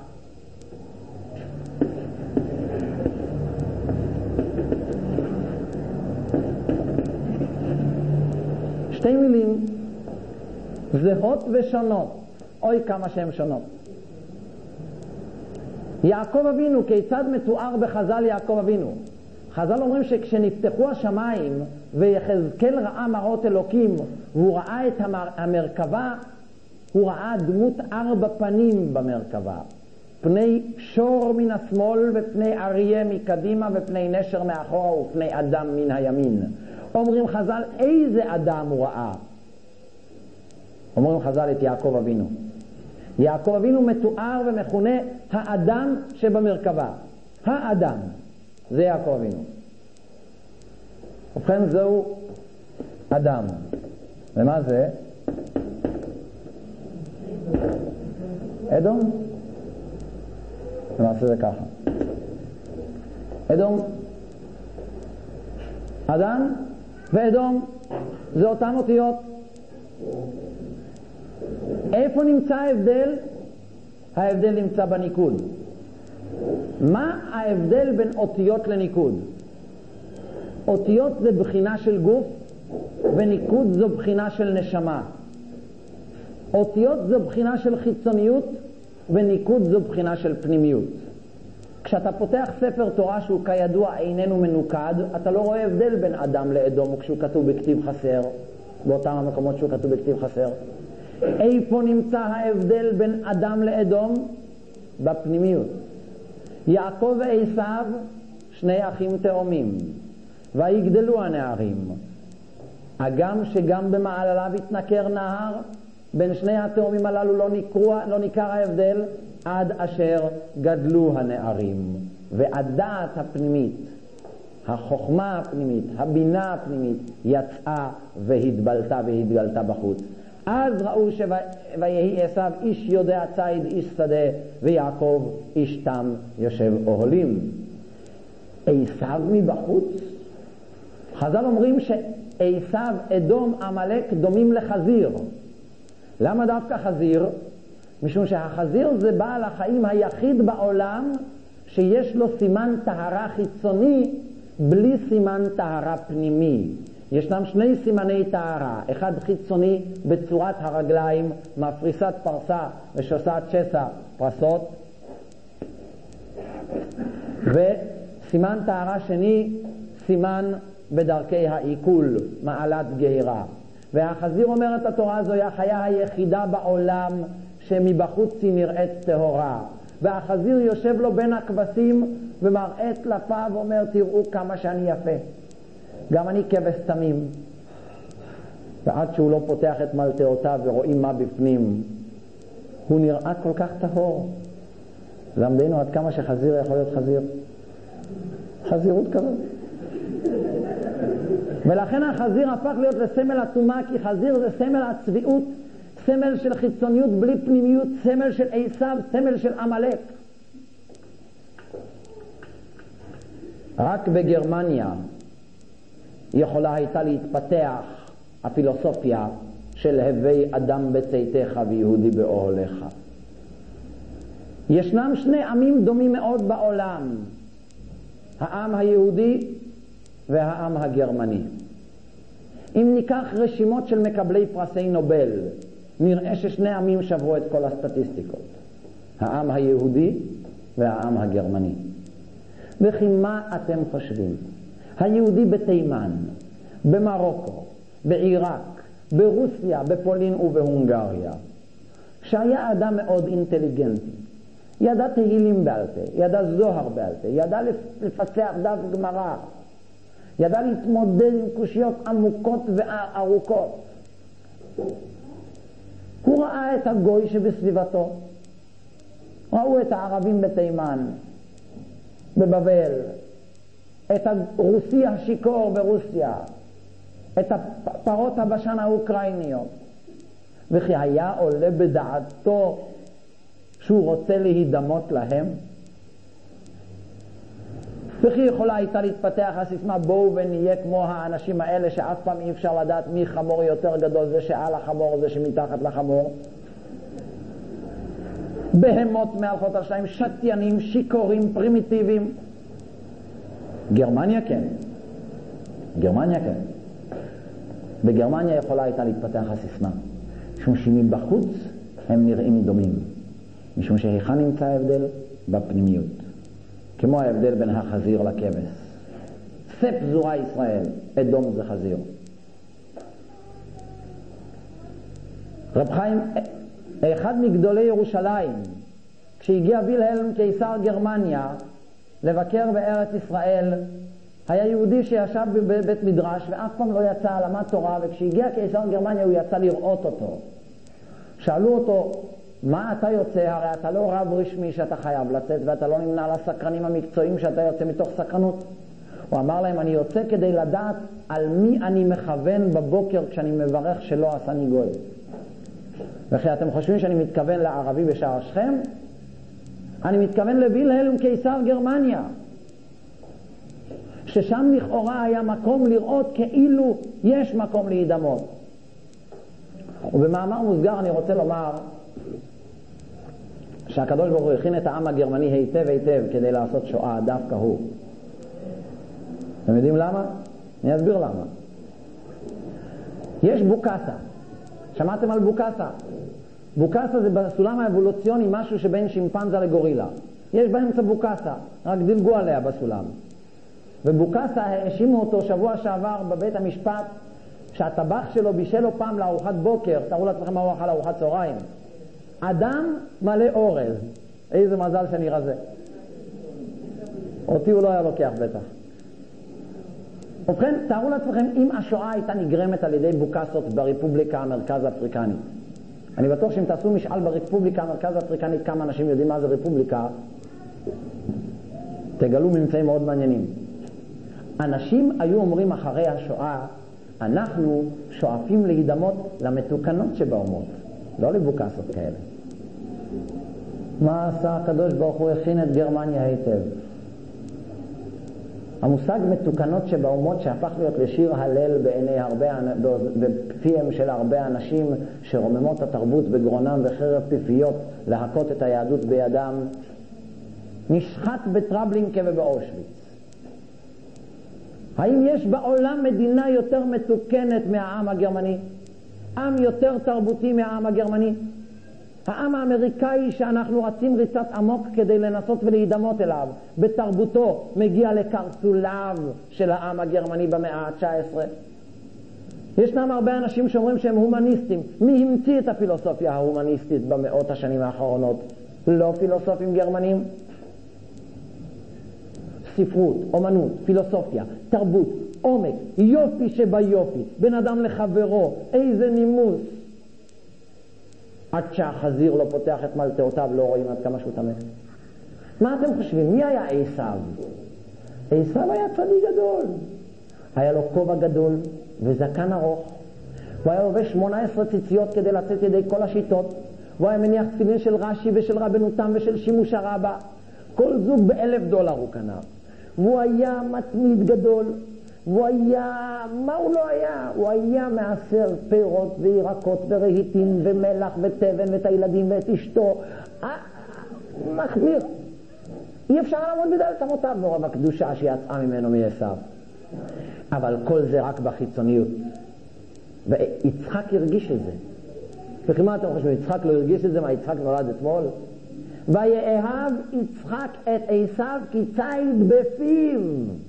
שתי מילים זהות ושונות. אוי כמה שהן שונות. יעקב אבינו, כיצד מתואר בחז"ל יעקב אבינו? חז"ל אומרים שכשנפתחו השמיים ויחזקאל ראה מראות אלוקים והוא ראה את המרכבה, הוא ראה דמות ארבע פנים במרכבה. פני שור מן השמאל ופני אריה מקדימה ופני נשר מאחורה ופני אדם מן הימין. אומרים חז"ל, איזה אדם הוא ראה? אומרים חז"ל את יעקב אבינו. יעקב אבינו מתואר ומכונה האדם שבמרכבה. האדם. זה יעקב אבינו. ובכן זהו אדם. ומה זה? אדום? למעשה זה ככה. אדום, אדם ואדום זה אותם אותיות. איפה נמצא ההבדל? ההבדל נמצא בניקוד. מה ההבדל בין אותיות לניקוד? אותיות זה בחינה של גוף, וניקוד זו בחינה של נשמה. אותיות זו בחינה של חיצוניות, וניקוד זו בחינה של פנימיות. כשאתה פותח ספר תורה שהוא כידוע איננו מנוקד, אתה לא רואה הבדל בין אדם לאדום כשהוא כתוב בכתיב חסר, באותם המקומות שהוא כתוב בכתיב חסר. איפה נמצא ההבדל בין אדם לאדום? בפנימיות. יעקב ועשיו שני אחים תאומים, ויגדלו הנערים. הגם שגם במעלליו התנקר נהר, בין שני התאומים הללו לא, נקרו, לא ניכר ההבדל עד אשר גדלו הנערים. והדעת הפנימית, החוכמה הפנימית, הבינה הפנימית יצאה והתבלטה והתגלתה בחוץ. אז ראו שויהי עשיו איש יודע ציד איש שדה, ויעקב איש תם יושב אוהלים. עשיו מבחוץ. חז"ל אומרים עשיו, אדום, עמלק דומים לחזיר. למה דווקא חזיר? משום שהחזיר זה בעל החיים היחיד בעולם שיש לו סימן טהרה חיצוני בלי סימן טהרה פנימי. ישנם שני סימני טהרה, אחד חיצוני בצורת הרגליים, מפריסת פרסה ושוסעת שסע פרסות, וסימן טהרה שני, סימן בדרכי העיכול, מעלת גהירה. והחזיר, אומרת התורה, זו היא החיה היחידה בעולם שמבחוץ היא נראית טהורה. והחזיר יושב לו בין הכבשים ומראה טלפיו ואומר, תראו כמה שאני יפה. גם אני כבש תמים. ועד שהוא לא פותח את מלטעותיו ורואים מה בפנים, הוא נראה כל כך טהור. למדנו עד כמה שחזיר יכול להיות חזיר. חזירות כזאת. ולכן החזיר הפך להיות לסמל הטומאה, כי חזיר זה סמל הצביעות, סמל של חיצוניות בלי פנימיות, סמל של עשיו, סמל של עמלק. רק בגרמניה יכולה הייתה להתפתח הפילוסופיה של הווי אדם בצאתך ויהודי באוהלך. ישנם שני עמים דומים מאוד בעולם, העם היהודי והעם הגרמני. אם ניקח רשימות של מקבלי פרסי נובל, נראה ששני עמים שברו את כל הסטטיסטיקות, העם היהודי והעם הגרמני. וכי מה אתם חושבים? היהודי בתימן, במרוקו, בעיראק, ברוסיה, בפולין ובהונגריה, שהיה אדם מאוד אינטליגנטי, ידע תהילים בעל פה, ידע זוהר בעל פה, ידע לפצח דף גמרא, ידע להתמודד עם קושיות עמוקות וארוכות. הוא ראה את הגוי שבסביבתו, ראו את הערבים בתימן, בבבל, את הרוסי השיקור ברוסיה, את הפרות הבשן האוקראיניות, וכי היה עולה בדעתו שהוא רוצה להידמות להם? וכי יכולה הייתה להתפתח הסיסמה, בואו ונהיה כמו האנשים האלה שאף פעם אי אפשר לדעת מי חמור יותר גדול, זה שעל החמור, זה שמתחת לחמור. בהמות מהלכות על שלהם, שתיינים, שיקורים, פרימיטיביים. גרמניה כן. גרמניה כן. בגרמניה יכולה הייתה להתפתח הסיסמה, משום שמבחוץ הם נראים דומים. משום שהיכן נמצא ההבדל? בפנימיות. כמו ההבדל בין החזיר לכבש. ספ זורה ישראל, אדום זה חזיר. רב חיים, אחד מגדולי ירושלים, כשהגיע וילהלם קיסר גרמניה לבקר בארץ ישראל, היה יהודי שישב בבית מדרש ואף פעם לא יצא, למד תורה, וכשהגיע קיסר גרמניה הוא יצא לראות אותו. שאלו אותו, מה אתה יוצא? הרי אתה לא רב רשמי שאתה חייב לצאת, ואתה לא נמנה על הסקרנים המקצועיים שאתה יוצא מתוך סקרנות. הוא אמר להם, אני יוצא כדי לדעת על מי אני מכוון בבוקר כשאני מברך שלא עשני גוי. וכי אתם חושבים שאני מתכוון לערבי בשער שכם? אני מתכוון לווילהלם קיסר גרמניה, ששם לכאורה היה מקום לראות כאילו יש מקום להידמות. ובמאמר מוסגר אני רוצה לומר שהקדוש ברוך הוא הכין את העם הגרמני היטב היטב כדי לעשות שואה, דווקא הוא. אתם יודעים למה? אני אסביר למה. יש בוקסה. שמעתם על בוקסה? בוקסה זה בסולם האבולוציוני משהו שבין שימפנזה לגורילה. יש באמצע בוקסה, רק דילגו עליה בסולם. ובוקסה האשימו אותו שבוע שעבר בבית המשפט שהטבח שלו בישל לו פעם לארוחת בוקר, תראו לעצמכם מה הוא אכל לארוחת צהריים, אדם מלא אורז. איזה מזל שאני רזה. אותי הוא לא היה לוקח בטח. ובכן, תארו לעצמכם, אם השואה הייתה נגרמת על ידי בוקסות ברפובליקה המרכז האפריקנית, אני בטוח שאם תעשו משאל ברפובליקה המרכז האפריקנית כמה אנשים יודעים מה זה רפובליקה, תגלו ממצאים מאוד מעניינים. אנשים היו אומרים אחרי השואה, אנחנו שואפים להידמות למתוקנות שבאומות, לא לבוקסות כאלה. מה עשה הקדוש ברוך הוא? הכין את גרמניה היטב. המושג מתוקנות שבאומות שהפך להיות לשיר הלל בעיני הרבה, בפיהם של הרבה אנשים שרוממות את התרבות בגרונם וחרב פיפיות להכות את היהדות בידם, נשחט בטרבלינקה ובאושוויץ. האם יש בעולם מדינה יותר מתוקנת מהעם הגרמני? עם יותר תרבותי מהעם הגרמני? העם האמריקאי שאנחנו רצים ריצת עמוק כדי לנסות ולהידמות אליו, בתרבותו מגיע לקרסוליו של העם הגרמני במאה ה-תשע עשרה. ישנם הרבה אנשים שאומרים שהם הומניסטים. מי המציא את הפילוסופיה ההומניסטית במאות השנים האחרונות? לא פילוסופים גרמנים. ספרות, אומנות, פילוסופיה, תרבות, עומק, יופי שביופי, בין אדם לחברו, איזה נימוס. עד שהחזיר לא פותח את מלטאותיו לא רואים עד כמה שהוא תמך. מה אתם חושבים? מי היה עשיו? עשיו היה צדיק גדול. היה לו כובע גדול וזקן ארוך. הוא היה לובש שמונה עשרה ציציות כדי לצאת ידי כל השיטות. הוא היה מניח תפילין של רש"י ושל רבנותם ושל שימוש הרבה. כל זוג באלף דולר הוא קנה. והוא היה מתמיד גדול. והוא היה, מה הוא לא היה? הוא היה מעשר פירות וירקות ורהיטים ומלח וטבן ואת הילדים ואת אשתו. מחמיר. אי אפשר לעמוד בדלת אמותיו מרוב הקדושה שיצאה ממנו מעשיו. אבל כל זה רק בחיצוניות. ויצחק הרגיש את זה. וכי מה אתם חושבים? יצחק לא הרגיש את זה? מה, יצחק נולד אתמול? ויאהב יצחק את עשיו כי ציד בפיו.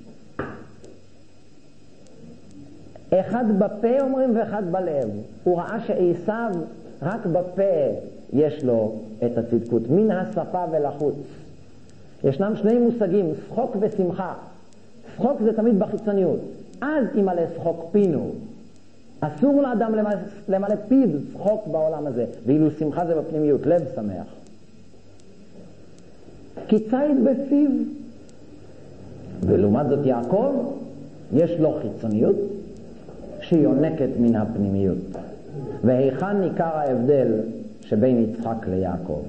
אחד בפה אומרים ואחד בלב. הוא ראה שעשיו רק בפה יש לו את הצדקות, מן השפה ולחוץ. ישנם שני מושגים, שחוק ושמחה. שחוק זה תמיד בחיצוניות. אז ימלא שחוק פינו. אסור לאדם למלא, למלא פיו שחוק בעולם הזה, ואילו שמחה זה בפנימיות, לב שמח. כי ציד בפיו. ולעומת זאת יעקב יש לו חיצוניות שיונקת מן הפנימיות. והיכן ניכר ההבדל שבין יצחק ליעקב?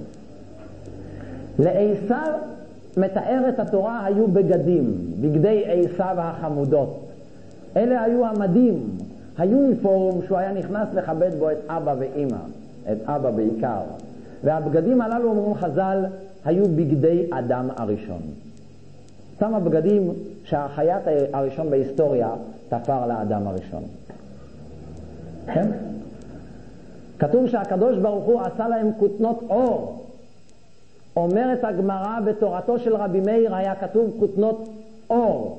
לעשיו מתארת התורה היו בגדים, בגדי עשיו החמודות. אלה היו המדים, היוניפורם שהוא היה נכנס לכבד בו את אבא ואמא, את אבא בעיקר. והבגדים הללו, אומרים חז"ל, היו בגדי אדם הראשון. אותם הבגדים שהחייט הראשון בהיסטוריה תפר לאדם הראשון. כן? כתוב שהקדוש ברוך הוא עשה להם כותנות אור. אומרת הגמרא, בתורתו של רבי מאיר היה כתוב כותנות אור.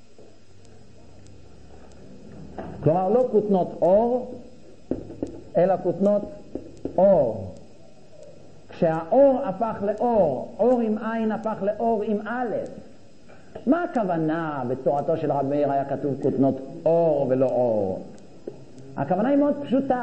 כלומר לא כותנות אור, אלא כותנות אור. כשהאור הפך לאור, אור עם עין הפך לאור עם א'. מה הכוונה בתורתו של רבי מאיר היה כתוב כותנות אור ולא אור? הכוונה היא מאוד פשוטה.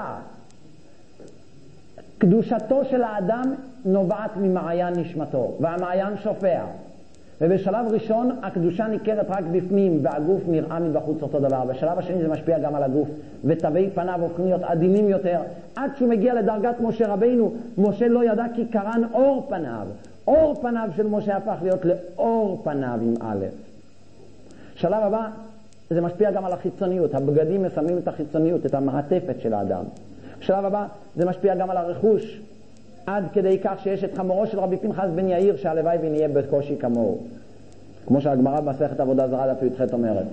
קדושתו של האדם נובעת ממעיין נשמתו, והמעיין שופע. ובשלב ראשון הקדושה ניכרת רק בפנים, והגוף נראה מבחוץ אותו דבר. בשלב השני זה משפיע גם על הגוף, ותווי פניו הופכים להיות עדינים יותר, עד שהוא מגיע לדרגת משה רבינו. משה לא ידע כי קרן אור פניו. אור פניו של משה הפך להיות לאור פניו עם א'. שלב הבא זה משפיע גם על החיצוניות. הבגדים מסמלים את החיצוניות, את המעטפת של האדם. בשלב הבא זה משפיע גם על הרכוש, עד כדי כך שיש את חמורו של רבי פנחס בן יאיר שהלוואי ונהיה בקושי כמוהו, כמו שהגמרא במסכת עבודה זרה דף י"ח אומרת.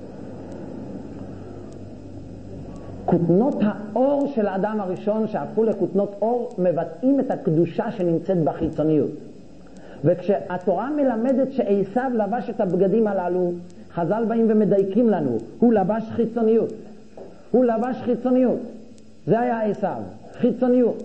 כותנות האור של האדם הראשון שהפכו לכותנות אור מבטאים את הקדושה שנמצאת בחיצוניות. וכשהתורה מלמדת שעשיו לבש את הבגדים הללו, חז"ל באים ומדייקים לנו, הוא לבש חיצוניות. הוא לבש חיצוניות. זה היה עשיו, חיצוניות.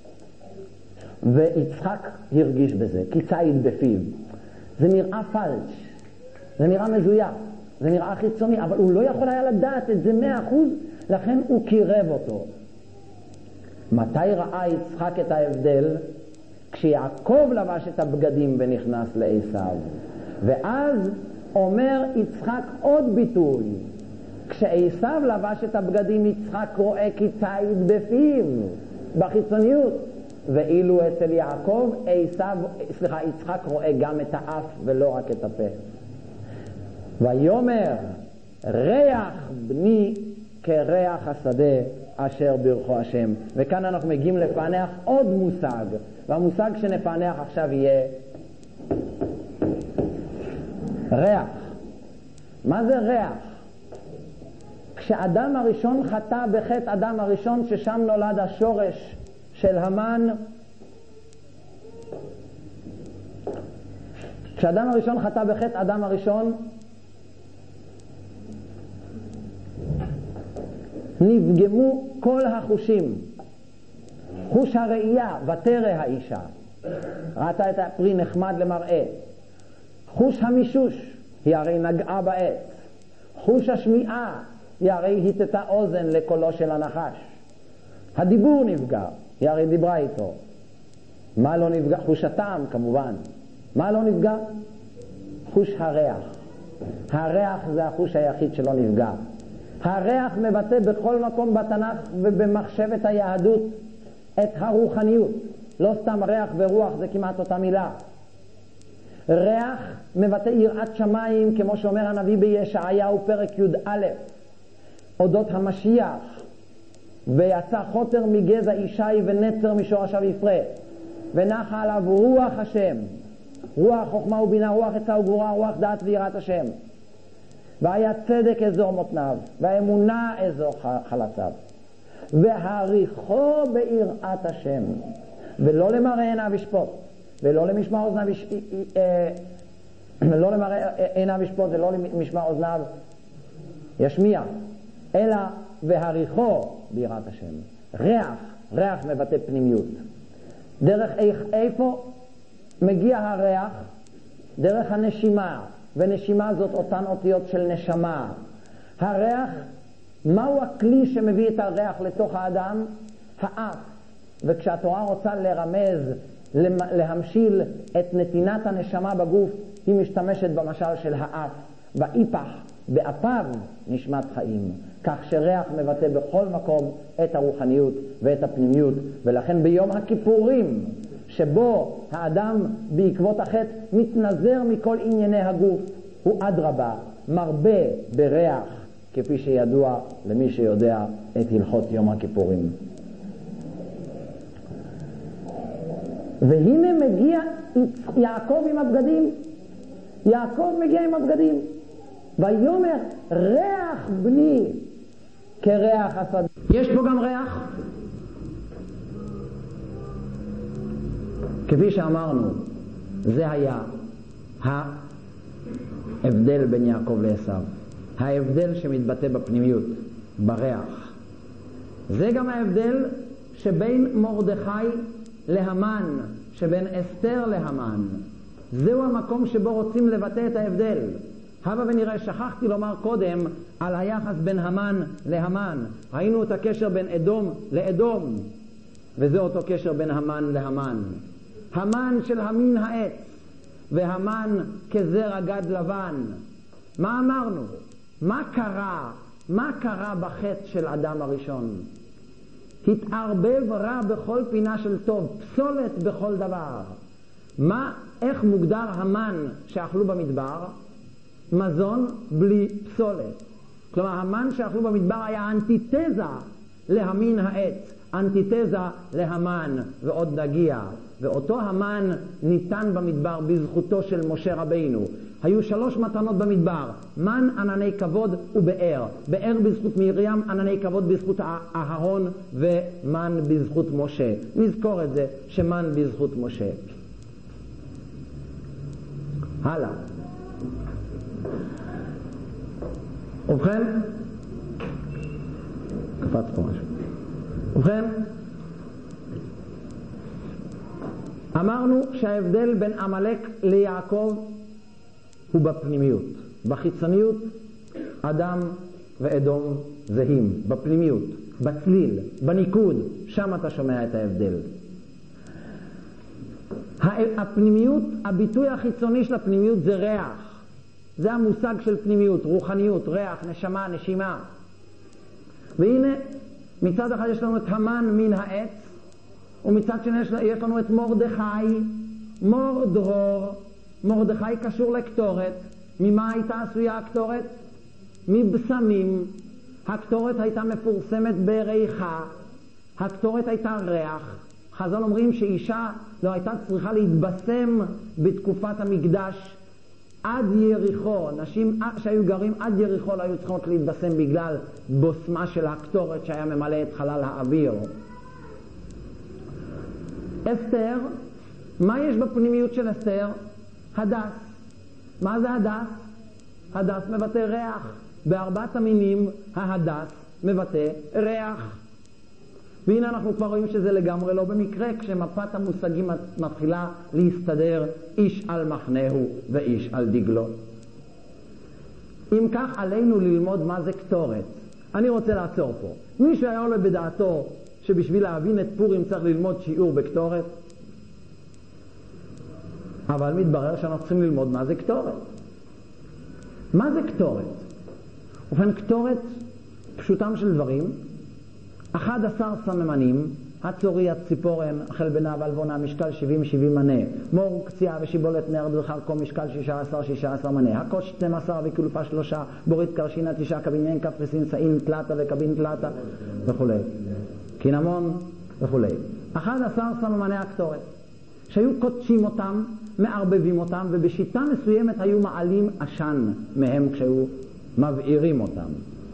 ויצחק הרגיש בזה, כי ציד בפיו. זה נראה פלש, זה נראה מזויף, זה נראה חיצוני, אבל הוא לא יכול היה לדעת את זה מאה אחוז, לכן הוא קירב אותו. מתי ראה יצחק את ההבדל? כשיעקב לבש את הבגדים ונכנס לעשיו. ואז אומר יצחק עוד ביטוי. כשעשיו לבש את הבגדים, יצחק רואה כי ציד בפיו, בחיצוניות. ואילו אצל יעקב, עשיו, סליחה, יצחק רואה גם את האף ולא רק את הפה. ויאמר ריח בני כריח השדה אשר ברכו השם. וכאן אנחנו מגיעים לפענח עוד מושג, והמושג שנפענח עכשיו יהיה ריח. מה זה ריח? כשאדם הראשון חטא בחטא אדם הראשון, ששם נולד השורש של המן, כשאדם הראשון חטא בחטא אדם הראשון, נפגמו כל החושים. חוש הראייה, ותרא האישה, ראתה את הפרי נחמד למראה. חוש המישוש, היא הרי נגעה בעץ. חוש השמיעה, היא הרי התתה אוזן לקולו של הנחש. הדיבור נפגע, היא הרי דיברה איתו. מה לא נפגע? חוש הטעם כמובן. מה לא נפגע? חוש הריח. הריח זה החוש היחיד שלא נפגע. הריח מבטא בכל מקום בתנ"ך ובמחשבת היהדות את הרוחניות. לא סתם ריח ורוח, זה כמעט אותה מילה. ריח מבטא יראת שמיים, כמו שאומר הנביא בישעיהו פרק י"א אודות המשיח, ויצא חוטר מגזע ישי ונצר משורשיו יפרה, ונחה עליו רוח השם, רוח חוכמה ובינה, רוח עצה וגבורה, רוח דעת ויראת השם. והיה צדק אזור מותניו, והאמונה אזור חלציו, והריחו ביראת השם, ולא למראה עיניו ישפוט, ולא למשמע אוזניו יש... ולא למראה עיניו ישפוט, ולא למשמע אוזניו ישמיע, אלא והריחו ביראת השם. ריח, ריח מבטא פנימיות. דרך איפה מגיע הריח? דרך הנשימה, ונשימה זאת אותן אותיות של נשמה. הריח, מהו הכלי שמביא את הריח לתוך האדם? האף. וכשהתורה רוצה לרמז, להמשיל את נתינת הנשמה בגוף, היא משתמשת במשל של האף. ואיפח, באפיו נשמת חיים. כך שריח מבטא בכל מקום את הרוחניות ואת הפנימיות. ולכן ביום הכיפורים, שבו האדם בעקבות החטא מתנזר מכל ענייני הגוף, הוא אדרבה מרבה בריח, כפי שידוע למי שיודע את הלכות יום הכיפורים. והנה מגיע יעקב עם הבגדים. יעקב מגיע עם הבגדים, ויאמר ריח בני כריח השדה. יש פה גם ריח, כפי שאמרנו, זה היה ההבדל בין יעקב לעשו, ההבדל שמתבטא בפנימיות, בריח. זה גם ההבדל שבין מרדכי להמן, שבין אסתר להמן. זהו המקום שבו רוצים לבטא את ההבדל. הבה ונראה, שכחתי לומר קודם על היחס בין המן להמן. ראינו את הקשר בין אדום לאדום, וזה אותו קשר בין המן להמן. המן של המין העץ, והמן כזרע גד לבן. מה אמרנו? מה קרה? מה קרה בחטא של אדם הראשון? התערבב רע בכל פינה של טוב, פסולת בכל דבר. מה, איך מוגדר המן שאכלו במדבר? מזון בלי פסולת. כלומר, המן שאכלו במדבר היה אנטיתזה להמין העץ, אנטיתזה להמן, ועוד נגיע. ואותו המן ניתן במדבר בזכותו של משה רבינו. היו שלוש מתנות במדבר, מן, ענני כבוד ובאר. באר בזכות מרים, ענני כבוד בזכות אהרון, ומן בזכות משה. נזכור את זה, שמן בזכות משה. הלאה. ובכן, קפץ פה משהו. ובכן, אמרנו שההבדל בין עמלק ליעקב הוא בפנימיות. בחיצוניות אדם ואדום זהים, בפנימיות, בצליל, בניקוד, שם אתה שומע את ההבדל. הפנימיות, הביטוי החיצוני של הפנימיות זה ריח. זה המושג של פנימיות, רוחניות, ריח, נשמה, נשימה. והנה, מצד אחד יש לנו את המן מן העץ, ומצד שני יש לנו את מרדכי, מור דרור. מרדכי קשור לקטורת, ממה הייתה עשויה הקטורת? מבשמים. הקטורת הייתה מפורסמת בריחה, הקטורת הייתה ריח. חז"ל אומרים שאישה לא הייתה צריכה להתבשם בתקופת המקדש עד יריחו. נשים שהיו גרים עד יריחו לא היו צריכות להתבשם בגלל בוסמה של הקטורת שהיה ממלא את חלל האוויר. אסתר, מה יש בפנימיות של אסתר? הדס. מה זה הדס? הדס מבטא ריח. בארבעת המינים ההדס מבטא ריח. והנה אנחנו כבר רואים שזה לגמרי לא במקרה, כשמפת המושגים מתחילה להסתדר, איש על מחנהו ואיש על דגלו. אם כך עלינו ללמוד מה זה קטורת. אני רוצה לעצור פה. מישהו היה עולה בדעתו שבשביל להבין את פורים צריך ללמוד שיעור בקטורת? אבל מתברר שאנחנו צריכים ללמוד מה זה קטורת. מה זה קטורת? ובכן, קטורת, פשוטם של דברים, אחד עשר סממנים, הצורי, הציפורן, החל בנה והלבונה, משקל שבעים שבעים מנה, מור קציעה ושיבולת נר וחרקו, משקל שישה עשר שישה עשר מנה, הקוש שתים עשר וקולפה שלושה, בורית קרשינה תשעה, קבינין קפריסין סעין תלתה וקבין תלתה וכו', קינמון וכו'. אחד עשר סממני הקטורת, שהיו קודשים אותם, מערבבים אותם, ובשיטה מסוימת היו מעלים עשן מהם כשהיו מבעירים אותם.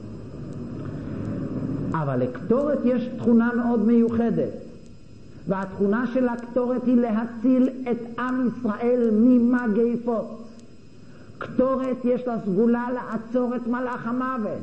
אבל לקטורת יש תכונה מאוד מיוחדת, והתכונה של הקטורת היא להציל את עם ישראל ממגפות. קטורת יש לה סגולה לעצור את מלאך המוות.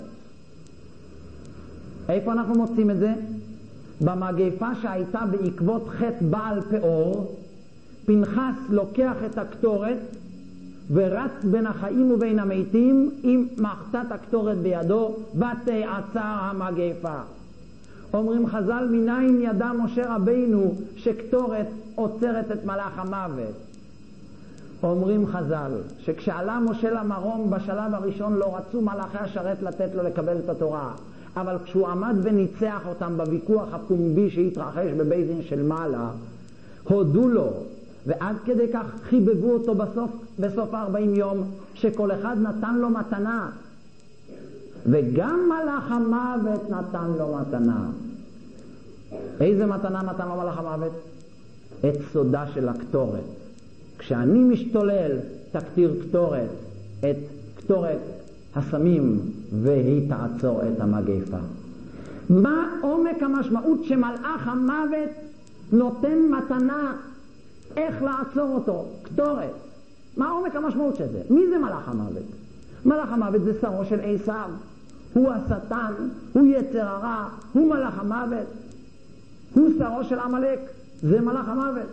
איפה אנחנו מוצאים את זה? במגפה שהייתה בעקבות חטא בעל פאור, פנחס לוקח את הקטורת ורץ בין החיים ובין המתים עם מחתת הקטורת בידו, ותעצר המגפה. אומרים חז"ל, מניין ידע משה רבינו שקטורת עוצרת את מלאך המוות? אומרים חז"ל שכשעלה משה למרום בשלב הראשון לא רצו מלאכי השרת לתת לו לקבל את התורה, אבל כשהוא עמד וניצח אותם בוויכוח הפומבי שהתרחש בבית דין של מעלה, הודו לו, ועד כדי כך חיבבו אותו בסוף, בסוף ארבעים יום, שכל אחד נתן לו מתנה, וגם מלאך המוות נתן לו מתנה. איזה מתנה נתן לו מלאך המוות? את סודה של הקטורת. כשאני משתולל, תקטיר קטורת, את קטורת הסמים, והיא תעצור את המגפה. מה עומק המשמעות שמלאך המוות נותן מתנה? איך לעצור אותו? קטורת. מה עומק המשמעות של זה? מי זה מלאך המוות? מלאך המוות זה שרו של עשיו. הוא השטן, הוא יצר הרע, הוא מלאך המוות. הוא שרו של עמלק, זה מלאך המוות.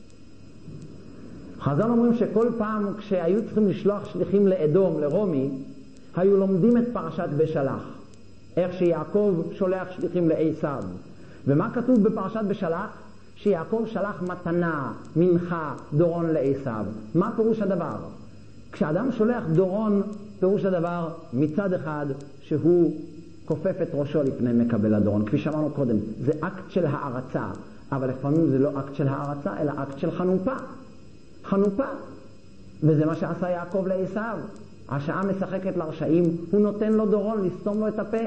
חז"ל אומרים שכל פעם כשהיו צריכים לשלוח שליחים לאדום, לרומי, היו לומדים את פרשת בשלח. איך שיעקב שולח שליחים לעשיו. ומה כתוב בפרשת בשלח? שיעקב שלח מתנה, מנחה, דורון לעשיו. מה פירוש הדבר? כשאדם שולח דורון, פירוש הדבר מצד אחד שהוא כופף את ראשו לפני מקבל הדורון. כפי שאמרנו קודם, זה אקט של הערצה, אבל לפעמים זה לא אקט של הערצה, אלא אקט של חנופה. חנופה. וזה מה שעשה יעקב לעשיו. השעה משחקת לרשעים, הוא נותן לו דורון לסתום לו את הפה.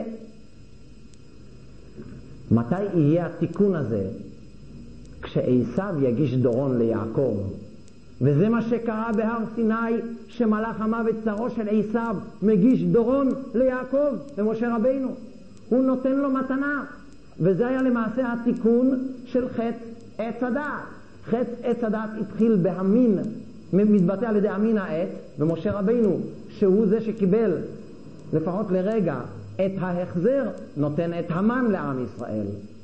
מתי יהיה התיקון הזה? כשעשיו יגיש דורון ליעקב. וזה מה שקרה בהר סיני, שמלאך המוות שרו של עשיו מגיש דורון ליעקב, למשה רבינו. הוא נותן לו מתנה. וזה היה למעשה התיקון של חטא עץ הדעת. חטא עץ הדעת התחיל בהמין, מתבטא על ידי המין העץ, ומשה רבינו, שהוא זה שקיבל לפחות לרגע את ההחזר, נותן את המן לעם ישראל.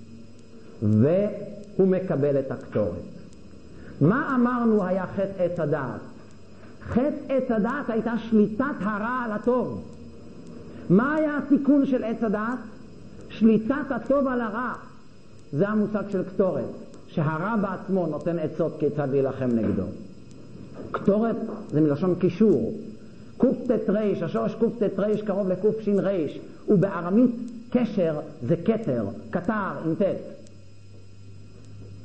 והוא מקבל את הקטורת. מה אמרנו היה חטא עץ הדעת? חטא עץ הדעת הייתה שליטת הרע על הטוב. מה היה התיקון של עץ הדעת? שליטת הטוב על הרע. זה המושג של קטורת, שהרע בעצמו נותן עצות כיצד להילחם נגדו. קטורת זה מלשון קישור. קוף תת ריש, השורש קוף תת ריש קרוב לקוף שין ריש, ובארמית קשר זה כתר, קטר עם תת.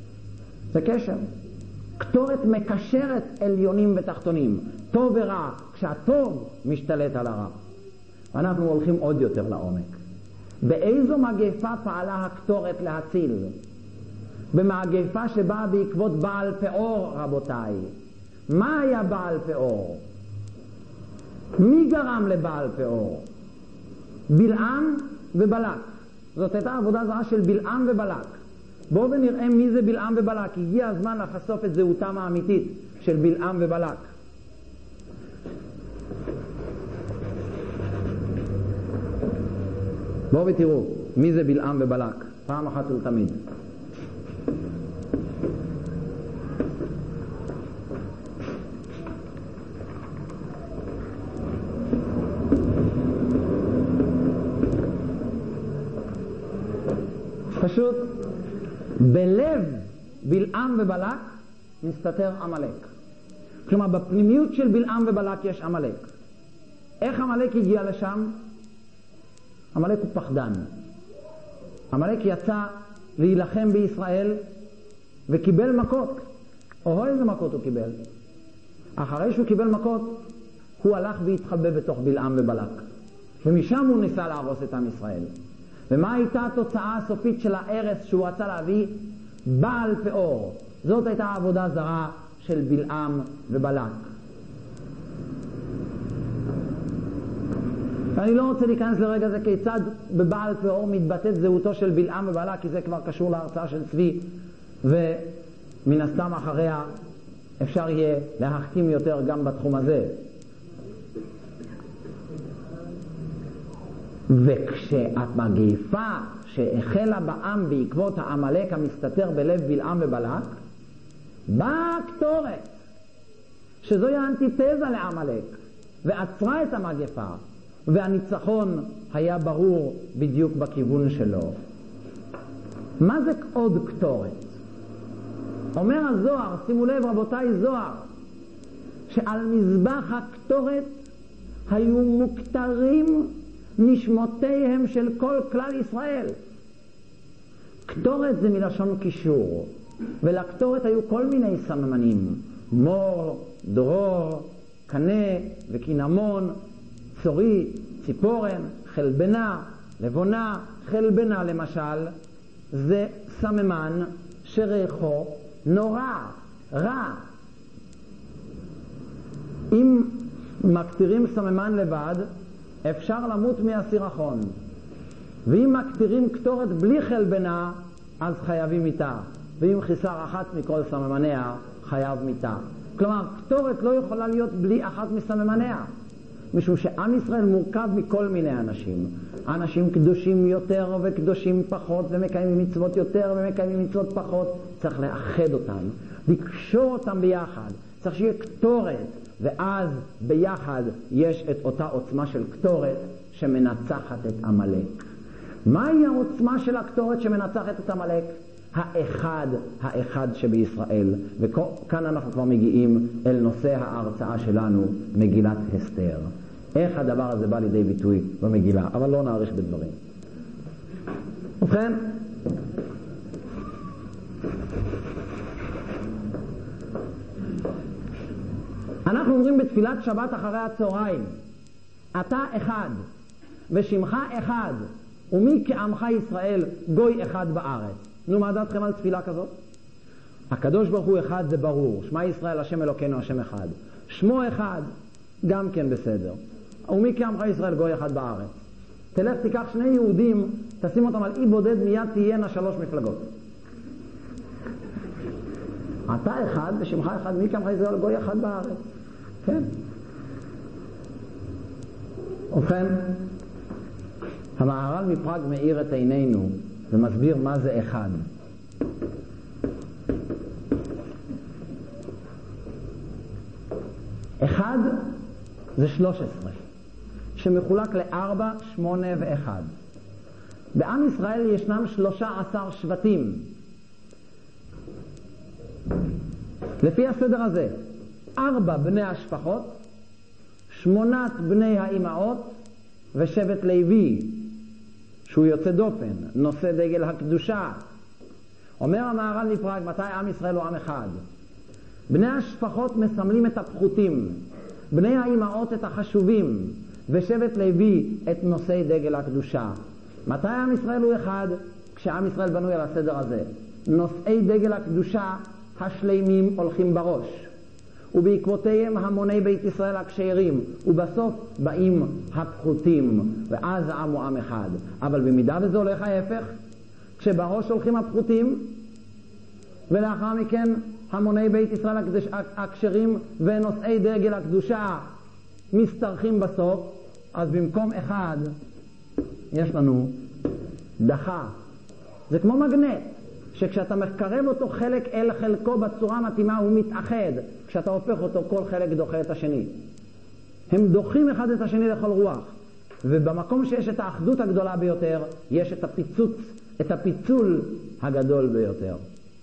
זה קשר. קטורת מקשרת עליונים ותחתונים, טוב ורע. כשהטוב משתלט על הרע. ואנחנו הולכים עוד יותר לעומק. באיזו מגפה פעלה הקטורת להציל? במגפה שבאה בעקבות בעל פאור, רבותיי. מה היה בעל פאור? מי גרם לבעל פאור? בלעם ובלק. זאת הייתה עבודה זרה של בלעם ובלק. בואו ונראה מי זה בלעם ובלק. הגיע הזמן לחשוף את זהותם האמיתית של בלעם ובלק. בואו ותראו מי זה בלעם ובלק, פעם אחת ולתמיד. פשוט בלב בלעם ובלק מסתתר עמלק. כלומר בפנימיות של בלעם ובלק יש עמלק. איך עמלק הגיע לשם? עמלק הוא פחדן. עמלק יצא להילחם בישראל וקיבל מכות. או איזה מכות הוא קיבל? אחרי שהוא קיבל מכות הוא הלך והתחבא בתוך בלעם ובלק, ומשם הוא ניסה להרוס את עם ישראל. ומה הייתה התוצאה הסופית של ההרס שהוא רצה להביא? בעל פאור. זאת הייתה עבודה זרה של בלעם ובלק. אני לא רוצה להיכנס לרגע זה כיצד בבעל פאור מתבטאת זהותו של בלעם ובלק, כי זה כבר קשור להרצאה של צבי, ומן הסתם אחריה אפשר יהיה להחכים יותר גם בתחום הזה. וכשהמגפה שהחלה בעם בעקבות העמלק המסתתר בלב בלעם ובלק, באה הקטורת, שזוהי האנטיתזה לעמלק, ועצרה את המגפה, והניצחון היה ברור בדיוק בכיוון שלו. מה זה עוד קטורת? אומר הזוהר, שימו לב רבותיי, זוהר, שעל מזבח הקטורת היו מוקטרים נשמותיהם של כל כלל ישראל. קטורת זה מלשון קישור, ולקטורת היו כל מיני סממנים: מור, דרור, קנה וקינמון, צורי, ציפורן, חלבנה, לבונה. חלבנה למשל זה סממן שריחו נורא, רע. אם מקטירים סממן לבד אפשר למות מהסירחון, ואם מקטירים קטורת בלי חלבנה אז חייבים מיתה, ואם חיסר אחת מכל סממניה חייב מיתה. כלומר קטורת לא יכולה להיות בלי אחת מסממניה, משום שעם ישראל מורכב מכל מיני אנשים. אנשים קדושים יותר וקדושים פחות, ומקיימים מצוות יותר ומקיימים מצוות פחות. צריך לאחד אותם, לקשור אותם ביחד. צריך שיהיה קטורת, ואז ביחד יש את אותה עוצמה של קטורת שמנצחת את עמלק. מהי העוצמה של הקטורת שמנצחת את עמלק? האחד, האחד שבישראל. וכאן אנחנו כבר מגיעים אל נושא ההרצאה שלנו, מגילת אסתר. איך הדבר הזה בא לידי ביטוי במגילה, אבל לא נאריך בדברים. ובכן, אנחנו אומרים בתפילת שבת אחרי הצהריים, אתה אחד ושמך אחד, ומי כעמך ישראל גוי אחד בארץ. נו, מה דעתכם על תפילה כזאת? הקדוש ברוך הוא אחד, זה ברור. שמע ישראל השם אלוקינו השם אחד. שמו אחד, גם כן בסדר. ומי כעמך ישראל גוי אחד בארץ. תלך תיקח שני יהודים, תשים אותם על אי בודד, מיד תהיינה שלוש מפלגות. אתה אחד ושמך אחד, מי כעמך ישראל גוי אחד בארץ. כן. ובכן, המהר"ל מפראג מאיר את עינינו ומסביר מה זה אחד. אחד זה שלוש עשרה, שמחולק לארבע, שמונה ואחד. בעם ישראל ישנם שלושה עשר שבטים. לפי הסדר הזה, ארבע בני השפחות, שמונת בני האימהות, ושבט לוי, שהוא יוצא דופן, נושא דגל הקדושה. אומר המהר"ל מפראג, מתי עם ישראל הוא עם אחד? בני השפחות מסמלים את הפחותים, בני האימהות את החשובים, ושבט לוי את נושאי דגל הקדושה. מתי עם ישראל הוא אחד? כשעם ישראל בנוי על הסדר הזה. נושאי דגל הקדושה השלימים הולכים בראש, ובעקבותיהם המוני בית ישראל הכשרים, ובסוף באים הפחותים, ואז העם הוא עם אחד. אבל במידה וזה הולך ההפך, כשבראש הולכים הפחותים, ולאחר מכן המוני בית ישראל הכשרים ונושאי דגל הקדושה מסתרכים בסוף, אז במקום אחד יש לנו דחה. זה כמו מגנט, שכשאתה מקרב אותו חלק אל חלקו בצורה מתאימה הוא מתאחד. כשאתה הופך אותו כל חלק דוחה את השני. הם דוחים אחד את השני לכל רוח. ובמקום שיש את האחדות הגדולה ביותר, יש את הפיצוץ, את הפיצול הגדול ביותר.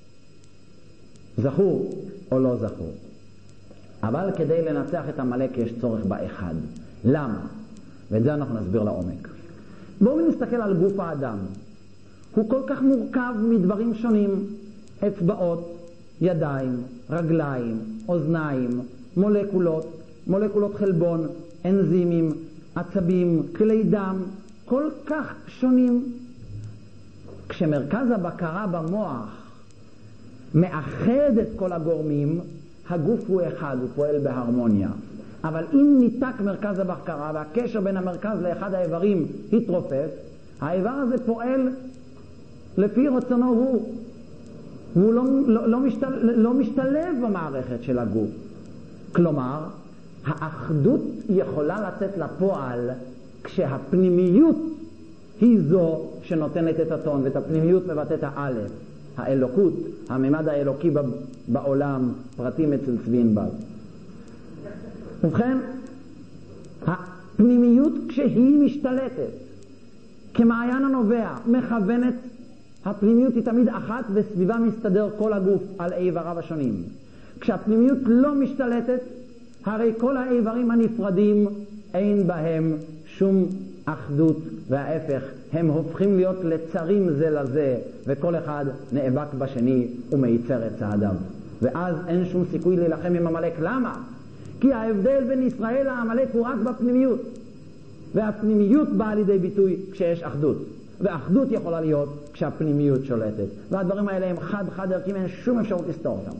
זכו או לא זכו. אבל כדי לנצח את עמלק יש צורך באחד. למה? ואת זה אנחנו נסביר לעומק. בואו נסתכל על גוף האדם. הוא כל כך מורכב מדברים שונים, אצבעות, ידיים, רגליים, אוזניים, מולקולות, מולקולות חלבון, אנזימים, עצבים, כלי דם, כל כך שונים. כשמרכז הבקרה במוח מאחד את כל הגורמים, הגוף הוא אחד, הוא פועל בהרמוניה. אבל אם ניתק מרכז הבקרה והקשר בין המרכז לאחד האיברים התרופף, האיבר הזה פועל לפי רצונו הוא. והוא לא, לא, לא, משתל, לא משתלב במערכת של הגוף. כלומר, האחדות יכולה לצאת לפועל כשהפנימיות היא זו שנותנת את הטון, ואת הפנימיות מבטאת האלף, האלוקות, הממד האלוקי בעולם, פרטים אצל צבי ענבל. ובכן, הפנימיות כשהיא משתלטת, כמעיין הנובע, מכוונת, הפנימיות היא תמיד אחת וסביבה מסתדר כל הגוף על איבריו השונים. כשהפנימיות לא משתלטת, הרי כל האיברים הנפרדים אין בהם שום אחדות, וההפך, הם הופכים להיות לצרים זה לזה, וכל אחד נאבק בשני ומייצר את צעדיו. ואז אין שום סיכוי להילחם עם עמלק. למה? כי ההבדל בין ישראל לעמלק הוא רק בפנימיות, והפנימיות באה לידי ביטוי כשיש אחדות, ואחדות יכולה להיות כשהפנימיות שולטת, והדברים האלה הם חד חד ערכיים, אין שום אפשרות לסתור אותם.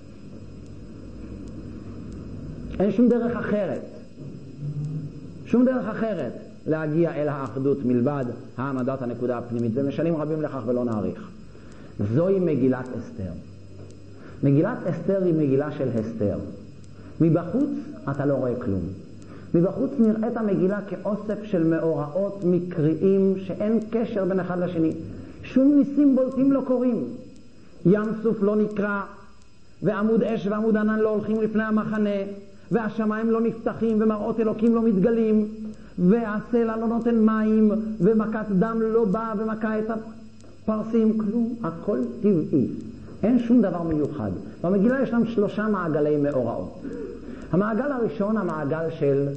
אין שום דרך אחרת, שום דרך אחרת להגיע אל האחדות מלבד העמדת הנקודה הפנימית, ומשלים רבים לכך ולא נאריך. זוהי מגילת אסתר. מגילת אסתר היא מגילה של הסתר. מבחוץ אתה לא רואה כלום. מבחוץ נראית המגילה כאוסף של מאורעות מקריים שאין קשר בין אחד לשני. שום ניסים בולטים לא קורים. ים סוף לא נקרא, ועמוד אש ועמוד ענן לא הולכים לפני המחנה, והשמיים לא נפתחים ומראות אלוקים לא מתגלים, והסלע לא נותן מים, ומכת דם לא באה ומכה את הפרסים. כלום, הכל טבעי. אין שום דבר מיוחד. במגילה יש לנו שלושה מעגלי מאורעות. המעגל הראשון, המעגל של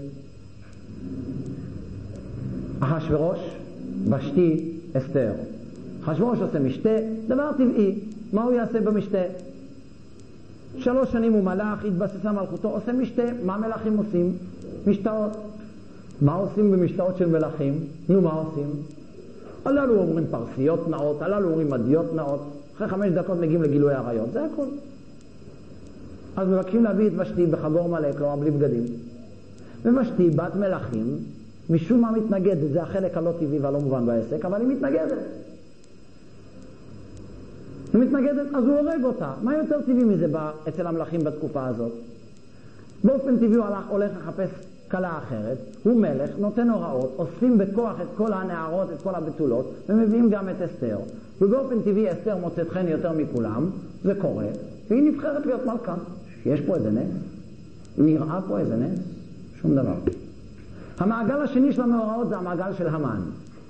אחשוורוש, ושתי, אסתר. אחשוורוש עושה משתה, דבר טבעי. מה הוא יעשה במשתה? שלוש שנים הוא מלך, התבססה מלכותו, עושה משתה. מה מלכים עושים? משתאות. מה עושים במשתאות של מלכים? נו, מה עושים? הללו אומרים פרסיות נאות, הללו אומרים מדיות נאות. אחרי חמש דקות מגיעים לגילוי עריות, זה הכל. אז מבקשים להביא את ושתי בחגור מלא, כלומר בלי בגדים. וושתי, בת מלכים, משום מה מתנגדת, זה החלק הלא טבעי והלא מובן בעסק, אבל היא מתנגדת. היא מתנגדת, אז הוא הורג אותה. מה יותר טבעי מזה אצל המלכים בתקופה הזאת? באופן טבעי הוא הלך, הולך לחפש קלה אחרת, הוא מלך, נותן הוראות, אוספים בכוח את כל הנערות, את כל הבתולות, ומביאים גם את אסתר. ובאופן טבעי אסתר מוצאת חן יותר מכולם, זה קורה, והיא נבחרת להיות מלכה. יש פה איזה נס? נראה פה איזה נס? שום דבר. המעגל השני של המאורעות זה המעגל של המן.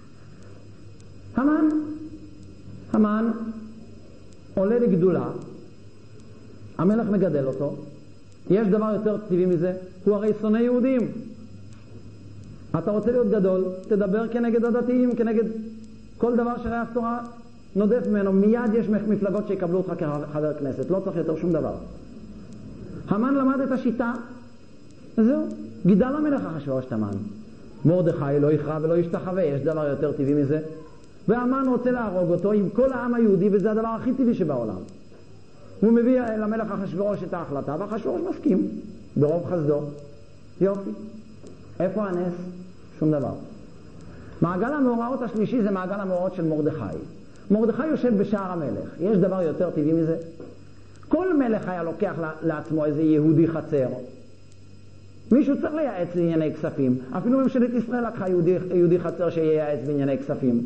המן, המן עולה לגדולה, המלך מגדל אותו, יש דבר יותר טבעי מזה, הוא הרי שונא יהודים. אתה רוצה להיות גדול, תדבר כנגד הדתיים, כנגד כל דבר שריח תורה נודף ממנו. מיד יש מפלגות שיקבלו אותך כחבר כנסת, לא צריך יותר שום דבר. המן למד את השיטה, זהו, גידל המלך אחשוורוש את המן. מרדכי לא יכרע ולא ישתחווה, יש דבר יותר טבעי מזה. והמן רוצה להרוג אותו עם כל העם היהודי, וזה הדבר הכי טבעי שבעולם. הוא מביא למלך אחשוורוש את ההחלטה, ואחשוורוש מסכים, ברוב חסדו. יופי. איפה הנס? שום דבר. מעגל המאורעות השלישי זה מעגל המאורעות של מרדכי. מרדכי יושב בשער המלך. יש דבר יותר טבעי מזה? כל מלך היה לוקח לעצמו איזה יהודי חצר. מישהו צריך לייעץ בענייני כספים. אפילו ממשלת ישראל לקחה יהודי, יהודי חצר שייעץ בענייני כספים.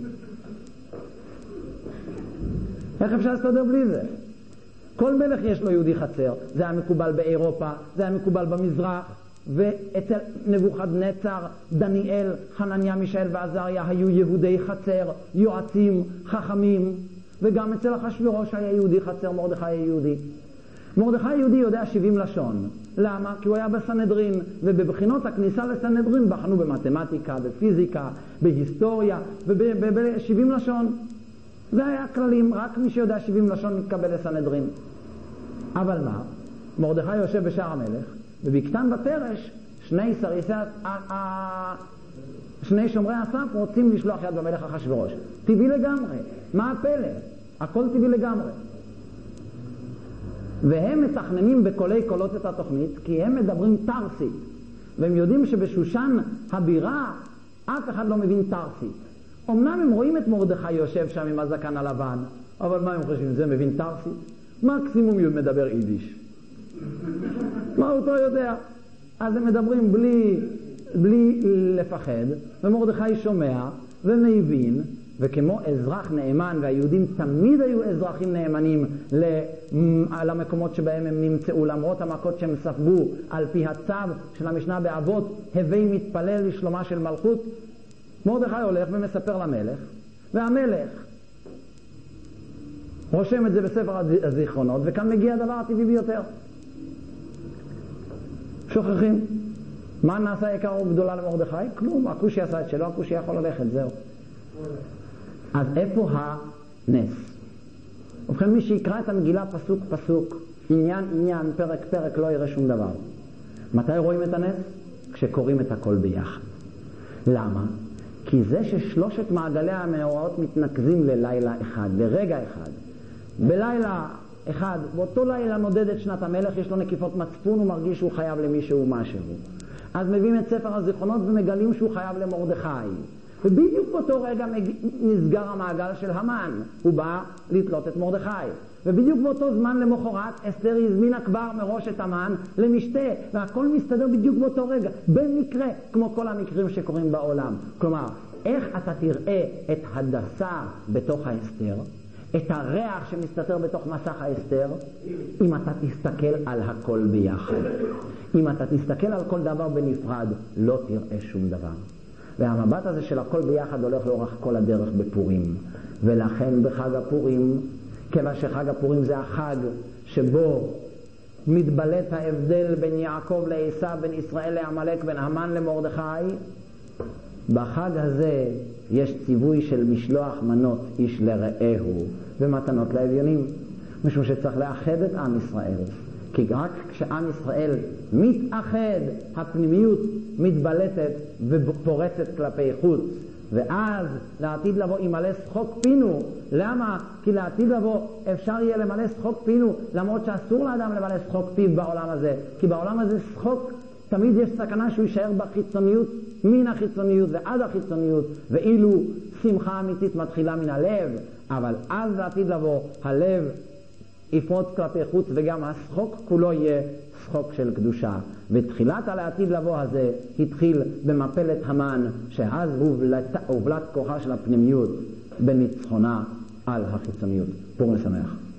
איך אפשר להסתדר בלי זה? כל מלך יש לו יהודי חצר. זה היה מקובל באירופה, זה היה מקובל במזרח, ואצל נבוכדנצר, דניאל, חנניה, מישאל ועזריה היו יהודי חצר, יועצים, חכמים, וגם אצל אחשוורוש היה יהודי חצר, מרדכי היה יהודי. מרדכי יהודי יודע שבעים לשון. למה? כי הוא היה בסנהדרין, ובבחינות הכניסה לסנהדרין בחנו במתמטיקה, בפיזיקה, בהיסטוריה, וב-שבעים לשון. זה היה הכללים, רק מי שיודע שבעים לשון מתקבל לסנהדרין. אבל מה? מרדכי יושב בשער המלך, ובקטן בתרש, שני סריסי, שני שומרי הסף רוצים לשלוח יד במלך אחשוורוש. טבעי לגמרי. מה הפלא? הכל טבעי לגמרי. והם מתכננים בקולי קולות את התוכנית, כי הם מדברים תרסית. והם יודעים שבשושן הבירה אף אחד לא מבין תרסית. אמנם הם רואים את מרדכי יושב שם עם הזקן הלבן, אבל מה הם חושבים? זה מבין תרסית? מקסימום הוא מדבר יידיש. מה אותו יודע? אז הם מדברים בלי, בלי לפחד, ומרדכי שומע ומבין, וכמו אזרח נאמן, והיהודים תמיד היו אזרחים נאמנים למקומות שבהם הם נמצאו, למרות המכות שהם ספגו על פי הצו של המשנה באבות, הווי מתפלל לשלומה של מלכות. מרדכי הולך ומספר למלך, והמלך רושם את זה בספר הזיכרונות, וכאן מגיע הדבר הטבעי ביותר. שוכחים. מה נעשה יקר וגדולה למרדכי? כלום. הכושי עשה את שלו, הכושי יכול ללכת, זהו. אז איפה הנס? ובכן, מי שיקרא את המגילה פסוק פסוק, עניין עניין, פרק פרק, לא יראה שום דבר. מתי רואים את הנס? כשקוראים את הכל ביחד. למה? כי זה ששלושת מעגלי המאורעות מתנקזים ללילה אחד, לרגע אחד. בלילה אחד, באותו לילה נודד את שנת המלך, יש לו נקיפות מצפון, הוא מרגיש שהוא חייב למישהו משהו. אז מביאים את ספר הזיכרונות ומגלים שהוא חייב למרדכי. ובדיוק באותו רגע נסגר המעגל של המן, הוא בא לתלות את מרדכי. ובדיוק באותו זמן למחרת אסתר הזמינה כבר מראש את המן למשתה, והכל מסתדר בדיוק באותו רגע, במקרה, כמו כל המקרים שקורים בעולם. כלומר, איך אתה תראה את הדסה בתוך האסתר, את הריח שמסתתר בתוך מסך האסתר, אם אתה תסתכל על הכל ביחד. אם אתה תסתכל על כל דבר בנפרד, לא תראה שום דבר. והמבט הזה של הכל ביחד הולך לאורך כל הדרך בפורים. ולכן בחג הפורים, כיוון שחג הפורים זה החג שבו מתבלט ההבדל בין יעקב לעשיו, בין ישראל לעמלק, בין המן למרדכי, בחג הזה יש ציווי של משלוח מנות איש לרעהו ומתנות לאביונים, משום שצריך לאחד את עם ישראל. כי רק כשעם ישראל מתאחד, הפנימיות מתבלטת ופורצת כלפי חוץ. ואז לעתיד לבוא ימלא שחוק פינו. למה? כי לעתיד לבוא אפשר יהיה למלא שחוק פינו, למרות שאסור לאדם למלא שחוק פיו בעולם הזה. כי בעולם הזה שחוק, תמיד יש סכנה שהוא יישאר בחיצוניות, מן החיצוניות ועד החיצוניות, ואילו שמחה אמיתית מתחילה מן הלב. אבל אז לעתיד לבוא הלב יפרוץ כלפי חוץ, וגם השחוק כולו יהיה שחוק של קדושה. ותחילת העתיד לבוא הזה התחיל במפלת המן, שאז הובלט כוחה של הפנימיות בניצחונה על החיצוניות. פורים שמח.